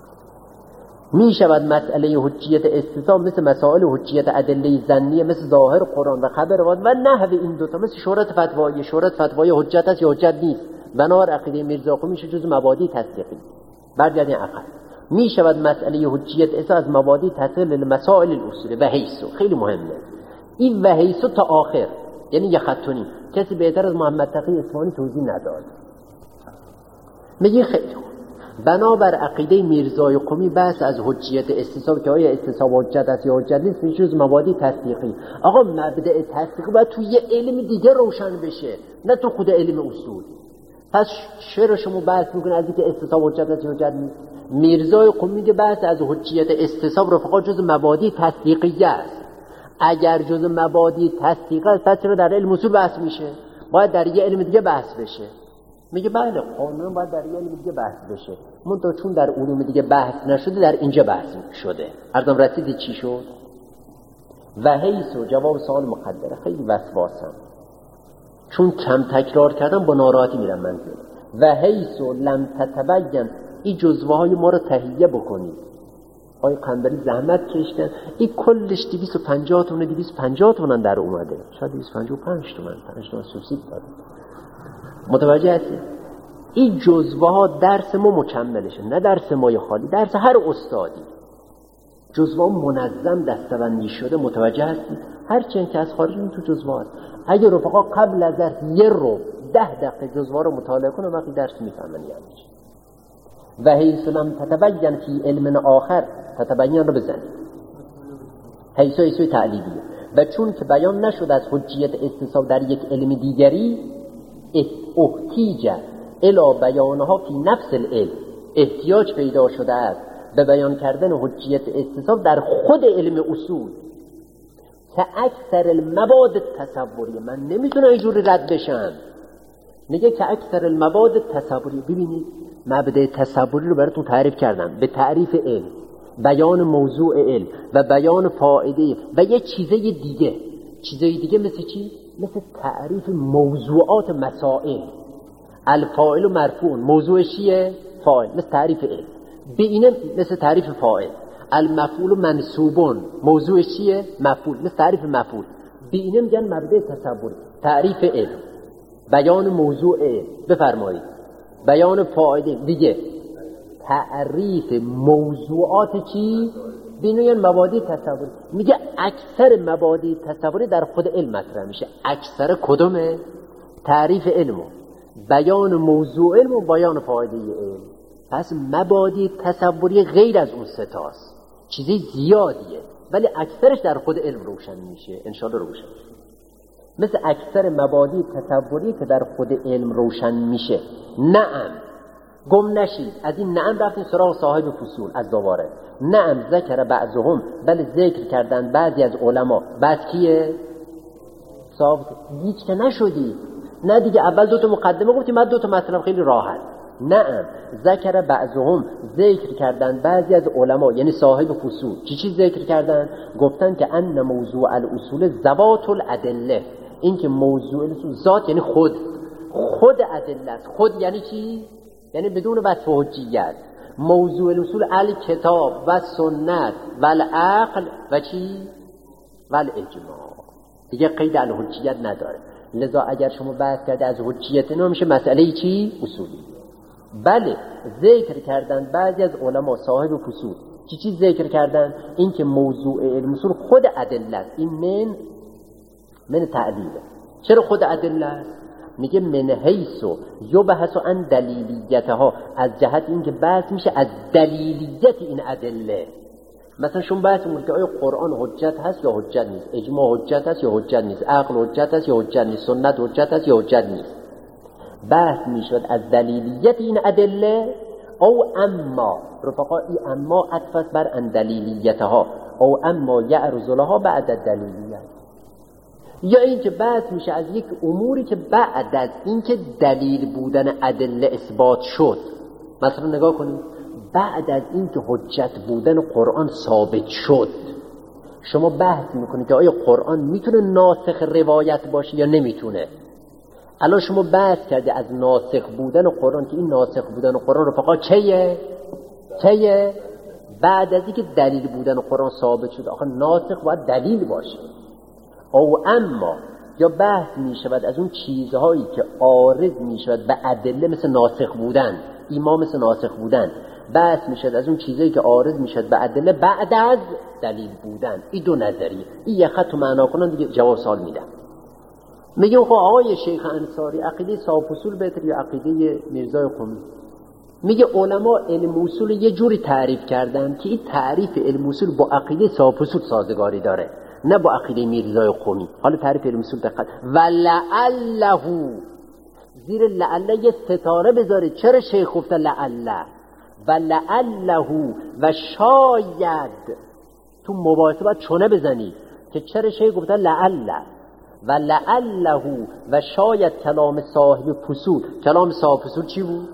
می شود مسئله حجیت استصحاب مثل مسائل حجیت ادله ظنیه، مثل ظاهر قرآن و خبر واحد و نحو این دو تا، مثل شهرت فتوایی. شهرت فتوایی حجت است یا حجت نیست؟ بنابر عقیده میرزا قمی میشه جز مبادی تصدیقی. برگردیم عقل. می شود مسئله حجیت اساس از مبادی تصدیق للمسائل الاصولی و حیث. خیلی مهمه این و حیث تا آخر، یعنی یه خط و نیم. کسی بهتر از محمد تقی اصفهانی توضیح نداد. میگه خیلی بنابر عقیده میرزای قمی بحث از حجیت استصحاب که آیا استصحاب حجت است یا حجت نیست میشه جز مبادی تصدیقی. آقا مبدأ تصدیقی باید تو یه علم دیگه روشن بشه، نه تو خود علم اصول. پس چرا شما بحث میکنه از اینکه استصحاب حجت است یا حجت نیست؟ میرزای قمی میگه بحث از حجیت استصحاب رفقا جز مبادی تصدیقی است. اگر جز مبادی تصدیقی است پس چرا در علم اصول بحث میشه؟ باید در یه علم دیگه بحث بشه. میگه بله قانون باید در یه علم دیگه بحث بشه، منتها چون در علوم دیگه بحث نشده در اینجا بحث شده. ارزم رسیدی چی شد؟ و حیث و جواب سوال مقدره. خیلی وسواسم چون کم تکرار کردم با ناراحتی میرم منزل. و حیث و لم تتبین، این جزوه های ما رو تهیه بکنید. آقای قنبری زحمت کشتن، این کلش 250 تومن 250 تومن در اومده، شاید 255 تومن 5 تومن سوسید داده. متوجه هستی؟ این جزوه ها درس ما مکملشه، نه درس مای خالی، درس هر استادی. جزوه ها منظم دستبندی شده. متوجه هستی؟ هر چند که از خارج این تو جزوه هست. اگه رفقا قبل از درس 10 دقیقه جزوه رو مطالعه کنه وقتی درس میفهمن یعنی چی. و حیث لم تتبین فی علم آخر، تتبین رو بزنید، حیث تعلیلیه. و چون که بیان نشد از حجیت استصحاب در یک علم دیگری، احتیج الی بیانها فی نفس العلم، احتیاج پیدا شده است به بیان کردن حجیت استصحاب در خود علم اصول که اکثر المباد تصوری. من نمیتونم اینجوری رد بشم. میگه که اکثر المباد تصوری. ببینید مبدأ تصوری رو براتون تعریف کردم به تعریف علم، بیان موضوع علم و بیان فائده و یه چیزای دیگه مثل چی؟ مثل تعریف موضوعات مسائل. الفاعل و مرفوع، موضوع چیه؟ فاعل، مثل تعریف علم. به اینه مثل تعریف فاعل. المفعول منصوبون، موضوع چیه؟ مفعول، مثل تعریف مفعول. به اینه میگن مبدأ تصوری، تعریف علم، بیان موضوع علم. بفرمایید بیان فائده دیگه، تعریف موضوعات چی؟ بینوین مبادی تصوری. میگه اکثر مبادی تصوری در خود علم مطرح میشه. اکثر کدومه؟ تعریف علم، بیان موضوع علم و بیان فایده علم. پس مبادی تصوری غیر از اون ستاست، چیزی زیادیه ولی اکثرش در خود علم روشن میشه. انشاءالله روشن میشه. مثل اکثر مبادی تصوری که در خود علم روشن میشه. نعم، گم نشید. از این نعم رفتیم سراغ صاحب فصول از دوباره. نعم ذکر بعضهم، بله ذکر کردن بعضی از علما. بعد کیه؟ صاحب. گیج که نشدی؟ نه دیگه، اول 2 مقدمه گفتیم بعد 2 مطلب خیلی راحت. نعم ذکر بعضهم، ذکر کردن بعضی از علما یعنی صاحب فصول. چی ذکر کردن؟ گفتن که ان موضوع الاصول ذوات الادله. این که موضوع الاصول ذات یعنی خود ادله است. خود یعنی چی؟ یعنی بدون وصف حجیت. موضوع الاصول الکتاب و سنت و العقل و چی؟ و الاجماع. دیگه قید الحجیت نداره. لذا اگر شما بحث کرده از حجیت اینا میشه مسئله چی؟ اصولی. بله ذکر کردن بعضی از علما صاحب فصول. چی ذکر کردن؟ این که موضوع علم اصول خود ادله است. این من تعلیله. چرا خود ادله است؟ میگه من حیث یبحث عن دلیلیتها، از جهت این که بحث میشه از دلیلیت این ادله. مثلا شما بحث میکنید که آیا قرآن حجت هست یا حجت نیست، اجماع حجت هست یا حجت نیست، عقل حجت هست یا حجت نیست، سنت حجت هست یا حجت نیست. بحث میشد از دلیلیت این ادله. او اما رفقا، این اما عطف بر ان دلیلیتها، او اما یعرض لها بعد دلیلیت. یا این که بحث میشه از یک اموری که بعد از این که دلیل بودن ادله اثبات شد. مثلا نگاه کنید، بعد از این که حجت بودن قرآن ثابت شد، شما بحث میکنید که آیا قرآن میتونه ناسخ روایت باشه یا نمیتونه. الان شما بحث کرده از ناسخ بودن قرآن که این ناسخ بودن قرآن رو فقط چیه؟ بعد از این که دلیل بودن قرآن ثابت شد. آخه ناسخ باید دلیل باشه. او اما یا بحث می شود از اون چیزهایی که عارض می شود به ادله، مثل ناسخ بودن، ایمان مثل ناسخ بودن. بحث می شود از اون چیزهایی که عارض می شود به ادله بعد از دلیل بودن. این 2 نظریه. این یه خط تو معنا کنن دیگه جواب سوال میدم. میگه خب آقای شیخ انصاری عقیده صاحب اصول بهتر یا عقیده میرزای قمی؟ میگه علما علم اصول یه جوری تعریف کردن که این تعریف علم اصول با عقیده صاحب اصول سازگاری داره، نه با عقیده میرزای قمی. حالا تعریف علم اصول دقت. ولعله، زیر لعله یه ستاره بذارید. چرا شیخ گفته لعله؟ ولعله و شاید، تو مباحثه باید چونه بزنید که چرا شیخ گفته لعله و لعله و شاید کلام صاحب فصول. کلام صاحب فصول چی بود؟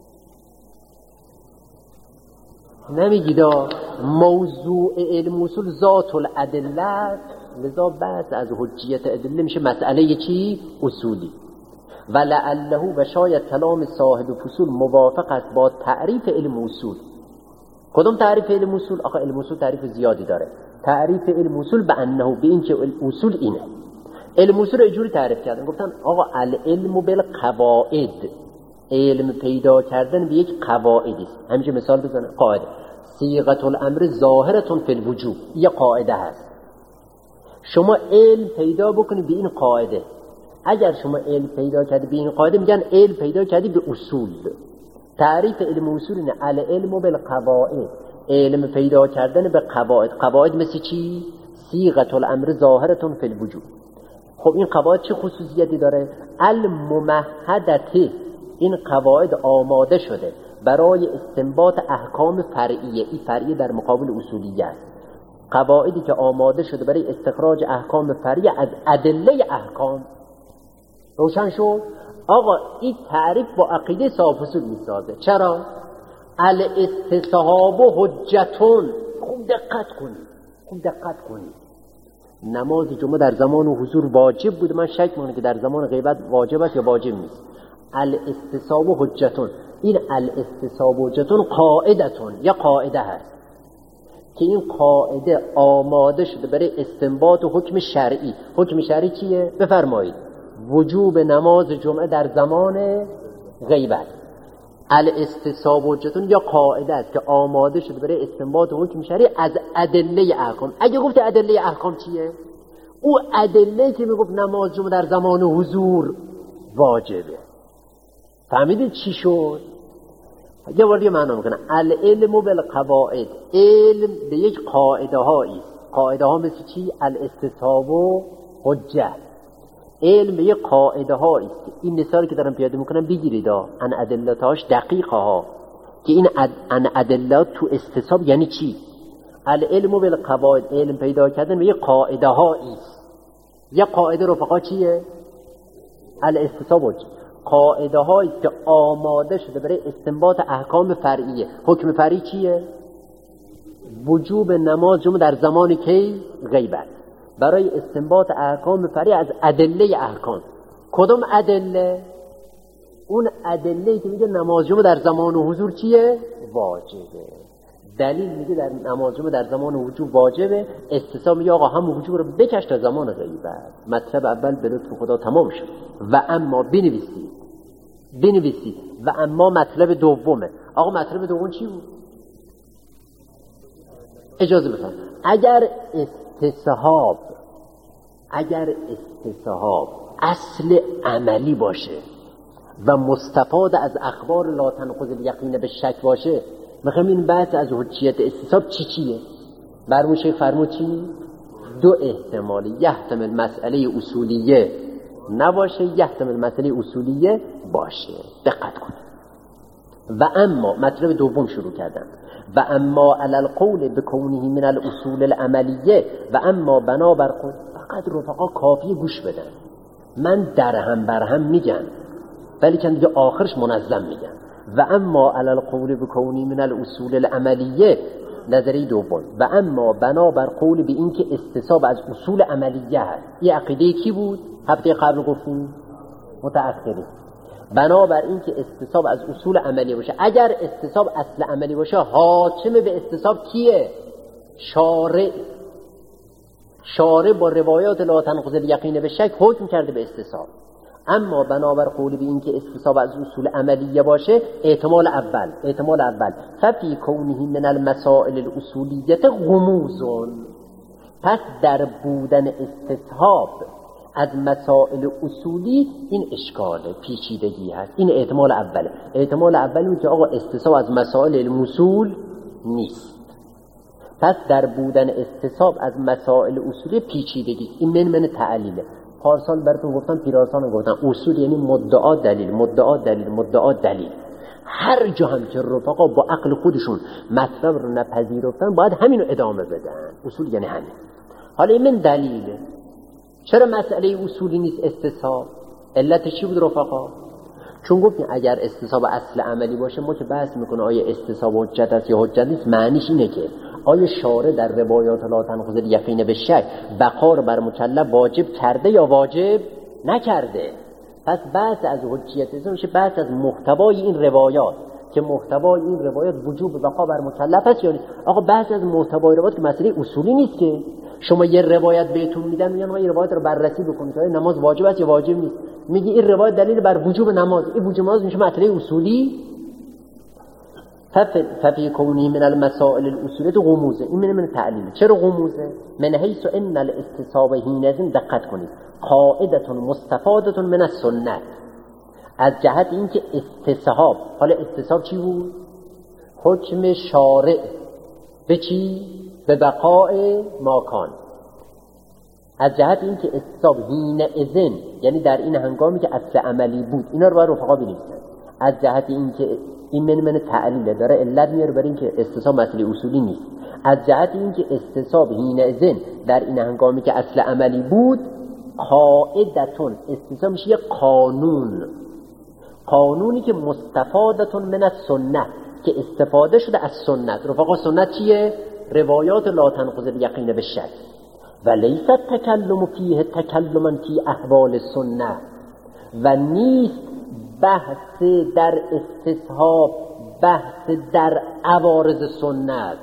نمیگیدا موضوع علم اصول ذات الادله، لذا بعض از حجیت ادله میشه مسئله چی؟ اصولی. و لعله و شاید کلام صاحب فصول موافق است با تعریف علم اصول. کدوم تعریف علم اصول؟ آخه علم اصول تعریف زیادی داره. تعریف علم اصول به انه، به این که اصول اینه. علم اصول رو اینجوری تعریف کردن، گفتن آقا العلم بالقواعد، علم پیدا کردن به یک قواعدی است. همینجا مثال بزنه. قاعده صیغه الامر ظاهره فی الوجوب، یه قاعده هست. شما علم پیدا بکنید به این قاعده. اگر شما علم پیدا کردی به این قاعده، میگن علم پیدا کردی به اصول. تعریف علم اصول اینه العلم بالقواعد، علم پیدا کردن به قواعد. قواعد مثل چی؟ صیغه الامر ظاهره فی الوجوب. خب این قواعد چه خصوصیتی داره؟ الممهدته، این قواعد آماده شده برای استنباط احکام فرعیه. این فرعیه در مقابل اصولیه است. قواعدی که آماده شده برای استخراج احکام فرعیه از ادله احکام. روشن شد؟ آقا این تعریف با عقیده صاحب اصول میسازه. چرا؟ الاستصحاب حجتون. خوب دقت کنید. نماز جمعه در زمان حضور واجب بود. من شک می‌کنم که در زمان غیبت واجب است یا واجب نیست. الاستصحاب حجتون، این الاستصحاب حجتون قاعدتون، یا قاعده هست که این قاعده آماده شده برای استنباط حکم شرعی. حکم شرعی چیه؟ بفرمایید. وجوب نماز جمعه در زمان غیبت. الاستصحاب حجتون یا قاعده است که آماده شده برای استنباط حکم شرعی از ادله احکام. اگه گفت ادله احکام چیه؟ او ادله که میگفت نماز جمعه در زمان حضور واجبه. فهمیدید چی شد؟ یه بار دیگه معنا میکنه. العلم بالقواعد، علم به یک قاعده هایی. قاعده ها مثل چی؟ الاستصحاب و حجه. علم به یک قاعده هایی است. این مثالی که دارم پیاده میکنم بگیرید، ان ادلتاش دقیقه ها، که این ان ادلت تو استصحاب یعنی چی؟ العلم بالقواعد، علم پیدا کردن به یک قاعده هایی است. یک قاعده رفقا چیه؟ الاستصحاب حجه. قاعده هایی که آماده شده برای استنباط احکام فرعیه. حکم فرعی چیه؟ وجوب نماز جمعه در زمان کی؟ غیبت. برای استنباط احکام فرعی از ادله احکام. کدوم ادله؟ اون ادله‌ای که میگه نماز جمعه در زمان حضور چیه؟ واجبه. دلیل میگه در نماز جمعه در زمان وجوب واجبه. استصحاب میگه آقا هم وجوب رو بکش تا زمان غیبت. مطلب اول به لطف خدا تمام شد. و اما بنویسید و اما مطلب دومه. آقا مطلب دوم چی بود؟ اجازه بفرمایید. اگر استصحاب اصل عملی باشه و مستفاد از اخبار لا تنقض الیقین به شک باشه، میخوام این بحث از حجیت استصحاب چیه؟ برمون شیخ فرمود چی؟ دو احتمال، یحتمل مسئله اصولیه نباشه، یحتمل مسئله اصولیه باشه. دقت کن. و اما مطلب دوم شروع کردم. و اما علی القول بکونه من الاصول العملیه، و اما بنابر قول. فقط رفقا کافی گوش بدن. من درهم برهم میگم ولی چند دیگه آخرش منظم میگم. و اما علی القول بکونه من الاصول العملیه، نظری دوم. و اما بنابر قول به این که استصحاب از اصول عملیه هست. این عقیده کی بود؟ هفته قبل گفتیم متأخری. بنابر این که استصحاب از اصول عملی باشه. اگر استصحاب اصل عملی باشه، حاکم به استصحاب کیه؟ شارع با روایات لا تنقض الیقین به شک حکم کرده به استصحاب. اما بنابر قول به این که استصحاب از اصول عملیه باشه، احتمال اول ففی کونه من المسائل الاصولیه غموز. پس در بودن استصحاب از مسائل اصولی این اشکاله، پیچیدگی هست. این احتمال اوله. احتمال اولی که آقا استصحاب از مسائل علم اصول نیست. پس در بودن استصحاب از مسائل اصولی پیچیدگی، این من تعلیله. پارسال براتون گفتم، پیرارسال گفتم، اصول یعنی مدعا دلیل، مدعا دلیل، مدعا دلیل. هر جا هم که رفقا با عقل خودشون مطلب رو نپذیرفتن باید همینو ادامه بدن. اصول یعنی همین. حالا این من دلیله. چرا مسئله اصولی نیست استصحاب؟ علتش چی بود رفقا؟ چون گفتیم اگر استصحاب اصل عملی باشه، ما که بحث میکنه آیا استصحاب حجت است یا حجت نیست، معنیش اینه که آیا شارع در روایات لا تنقض الیقین بالشک بقا رو بر مکلف واجب کرده یا واجب نکرده. پس بحث از حجیت اسلام میشه بحث از محتوای این روایات، که محتوای این روایات وجوب بقا بر مکلف است یا نیست. آقا بحث از محتوای روایات که مسئله اصولی نیست که شما یه روایت بهتون میدن میگن این روایت رو بررسی بکنید آیا نماز واجب است یا واجب نیست، میگی این روایت دلیل بر وجوب نماز، این وجوب نماز میشه مسئله اصولی. ففی کونی من المسائل الاصولیه غموزه. این من تعلیل. چرا غموزه؟ من حیث ان الاستصحاب حینئذ، دقت کنید، قاعده مستفاده من السنت، از جهت اینکه استصحاب، حالا استصحاب چی بود؟ حکم شارع به چی؟ به بقاء ماکان. از جهت اینکه استصحاب حینئذ یعنی در این هنگامی که اصل عملی بود. اینا رو باید رفقا بنویسن. از جهت اینکه این من تعلیل داره علت میاره برای اینکه استصحاب مسئله اصولی نیست. از جهت اینکه استصحاب حینئذ در این هنگامی که اصل عملی بود، قاعدتون، استصحاب میشه یه قانون، قانونی که مستفادتون من السنت، که استفاده شده از سنت. رفقا سنت چیه؟ روایات لا تنقض الیقین بالشک و لیس تکلم فیه تکلما فی احوال السنه، و نیست بحث در استصحاب بحث در عوارض سنت.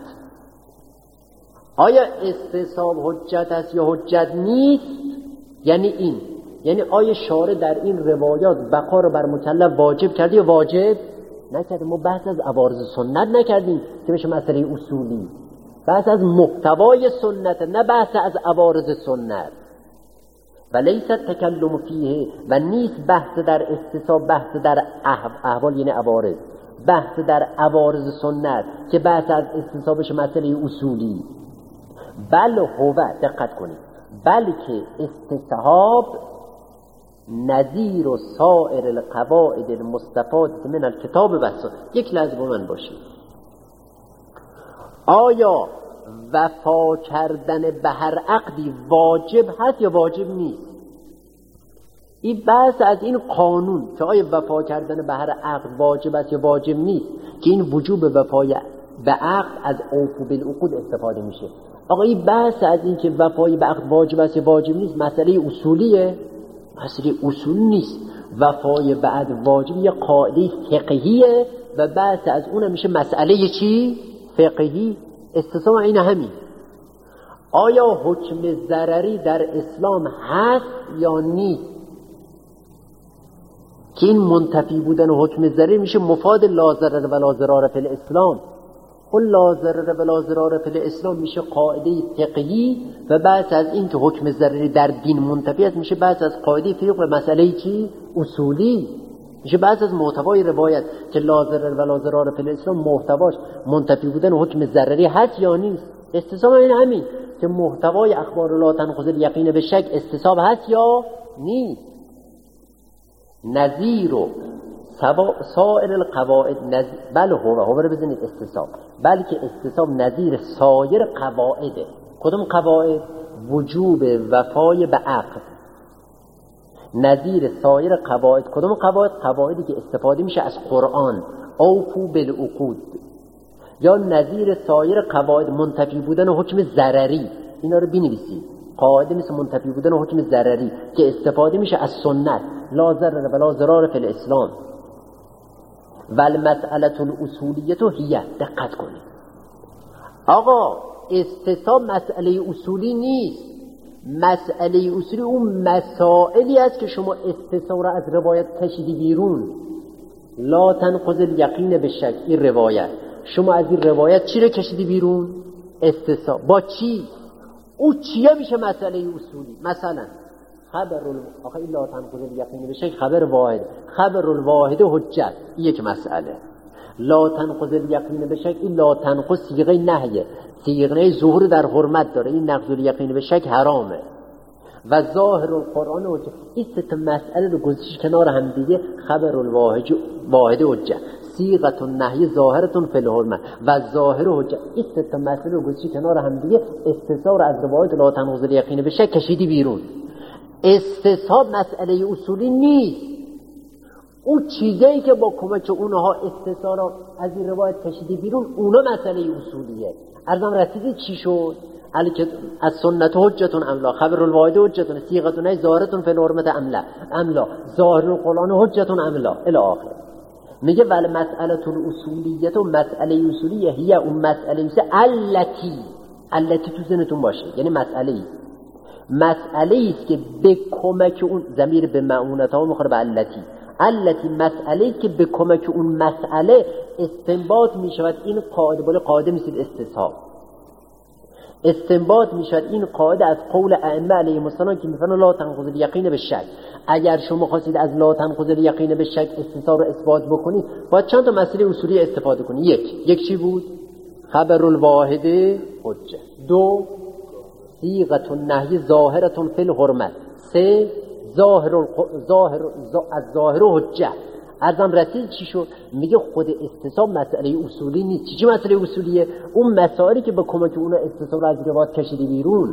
آیا استصحاب حجت است یا حجت نیست؟ یعنی این، یعنی آیا شارع در این روایات بقا رو بر مکلف واجب کرده یا واجب نکرده؟ ما بحث از عوارض سنت نکردیم که میشه مسئله اصولی. بحث از محتوای سنت، نه بحث از عوارض سنت. و لیست تکلم فیه، و نیست بحث در استصحاب بحث در احوال یعنی عوارض، بحث در عوارض سنت که بحث از استصحابش مسئله اصولی. بل هو، دقت کنید، بلکه استصحاب نظیر و سایر القواعد المستفاده من الکتاب و سنت. یک لحظه با من باشید. آیا وفا کردن به هر عقدی واجب هست یا واجب نیست؟ این بحث از این قانون که آیا وفا کردن به هر عقد واجب است یا واجب نیست، که این وجوب وفای به عقد از اوفو بالعقود استفاده میشه. آقا این بحث از این که وفای به عقد واجب است یا واجب نیست مسئله اصولیه؟ مسئله اصول نیست. وفای به عقد واجب یه قاعده فقهیه و بحث از اون میشه مسئله چی؟ فقهی. استصحاب این همین. آیا حکم ضرری در اسلام هست یا نیست؟ که این منتفی بودن حکم ضرری میشه مفاد لا ضرر ولا ضرار فی الاسلام. و لا ضرر ولا ضرار فی الاسلام میشه قاعده فقهی و بحث از این که حکم ضرری در دین منتفی است میشه بحث از قاعده فقهی و مسئله چی؟ اصولی. میشه بحث از محتوای روایت که لا ضرر ولا ضرار فی الاسلام محتواش منتفی بودن حکم ضرری هست یا نیست. استصحاب این همین که محتوای اخبار لا تنقض الیقین بالشک استصحاب هست یا نیست. نظیر و سایر القواعد بل هو رو بزنید استصحاب، بلکه استصحاب نظیر سایر قواعده. کدوم قواعد؟ وجوب وفای به عقد. نظیر سایر قواعد. کدوم قواعد؟ قواعدی که استفاده میشه از قرآن، اوفو بالعقود. یا نظیر سایر قواعد منتفی بودن حکم ضرری. اینا رو بنویسید. قاعده مثل منتفی بودن حکم ضرری که استفاده میشه از سنت، لا ضرر ولا ضرار فی الاسلام. والمسئله الاصولیه هی، دقت کنید آقا، استصحاب مسئله اصولی نیست. مسئله اصولی اون مسائلی است که شما استصحاب را از روایت کشیدی بیرون. لا تنقض الیقین بالشک، این روایت شما از این روایت چی رو کشیدی بیرون؟ استصحاب. با چی؟ او چیه میشه مسئله اصولی؟ مثلا آخه این لا تنقض الیقین به شک خبر واحد، خبر الواحد حجت، یک مسئله. لا تنقض الیقین به شک، این لا تنقض صیغه نهیه، صیغه ظهور در حرمت داره، این نقض الیقین به شک حرامه. و ظاهر القرآن حجت، این سه مسئله رو گذاشت کنار هم دیگه، خبر الواحد حجت، صیغه النهی ظاهرتون فی الحرمت و ظاهر حجت، این سه مسئله رو گذاشت کنار هم دیگه، استصحاب از روایت لا تنقض الیقین به شک کشیدی بیرون. استصحاب مسئله اصولی نیست، اون چیزایی که با کمک اونها استصحاب از این روایت کشیدی بیرون اونا مسئله اصولیه. ارزم رسیدی چی شد؟ از سنت حجتون املا، خبر الواحد حجتون، صیغه النهی ظاهرتون فی الحرمت املا، ظاهر القرآن حجتون املا الی آخر. میگه ول مسئله الاصولیه، و مسئله اصولیه هی اون مسئله التی تو ذهنتون باشه، یعنی مسئله است که به کمک اون، ضمیر به معونت ها میخوره به التی مسئله است که به کمک اون مسئله استنباط میشود این قاعده، بله قاعده میشود استصحاب، استنباط میشود این قاعده از قول ائمه علیهم السلام که میفرمایند لا تنقض الیقین بالشک. اگر شما خواستید از لا تنقض الیقین بالشک استصحاب رو اثبات بکنید، باید چند تا مسئله اصولی استفاده کنید. یک چی بود؟ خبر الواحد حجه. 2 صیغه النهی ظاهرة فی الحرمت. 3 از ظاهر حجه. ارزم رسید چی شد؟ میگه خود استصحاب مسئله اصولی نیست. چی مسئله اصولیه؟ اون مسائلی که با کمک اون استصحاب از روایت کشیدی بیرون.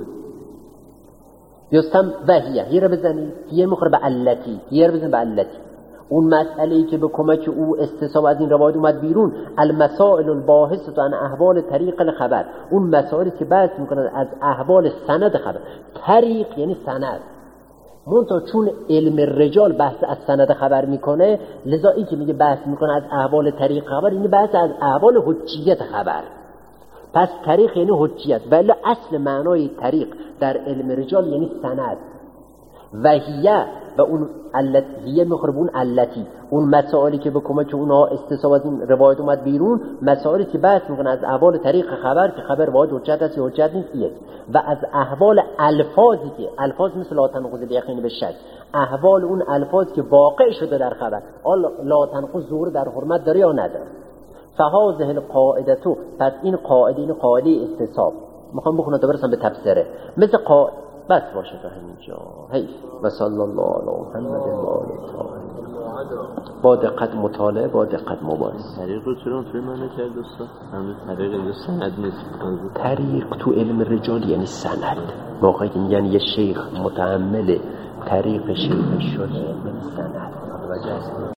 یستم وحیه رو بزنید، یه مخور به علتی، یه رو بزنید به علتی. اون مسئله‌ای که به کمک او استصحاب از این روایت اومد بیرون، المسائل الباحثة عن احوال طریق الخبر، اون مسائلی که بحث میکنند از احوال سند خبر. طریق یعنی سند، منتها چون علم الرجال بحث از سند خبر میکنه، لذا این که میگه بحث میکنه از احوال طریق خبر، این بحث از احوال حجیت خبر. پس طریق یعنی حجیت، ولی اصل معنای طریق در علم رجال یعنی سند. وحیه و اون علتیه میخوره به اون علتی، اون مسائلی که به کمک اونها استصحاب از این روایت اومد بیرون، مسائلی که بحث میکنه از احوال طریق خبر که خبر واحد حجت است یا حجت نیست. یک و از احوال الفاظی که الفاظ مثل لا تنقض الیقین بالشک، احوال اون الفاظ که واقع شده در خبر، لا تنقض ظهور در حرمت داره یا نداره. فهذه القاعده، پس این قاعده استصحاب میخوام بخونم تا برسم به تفسیره، مثل بس باشه تا همینجا. حیف. و صلی الله علی محمد و آله الطاهرین. با دقت مطالعه، با دقت مبارزه. طریق رو چرا اونطوری معنی کرد دوستا؟ همین طریق اینجا سند نیست. طریق تو علم رجال یعنی سند. واقعا یعنی یه شیخ متحمل طریق شیخ شده یعنی سند.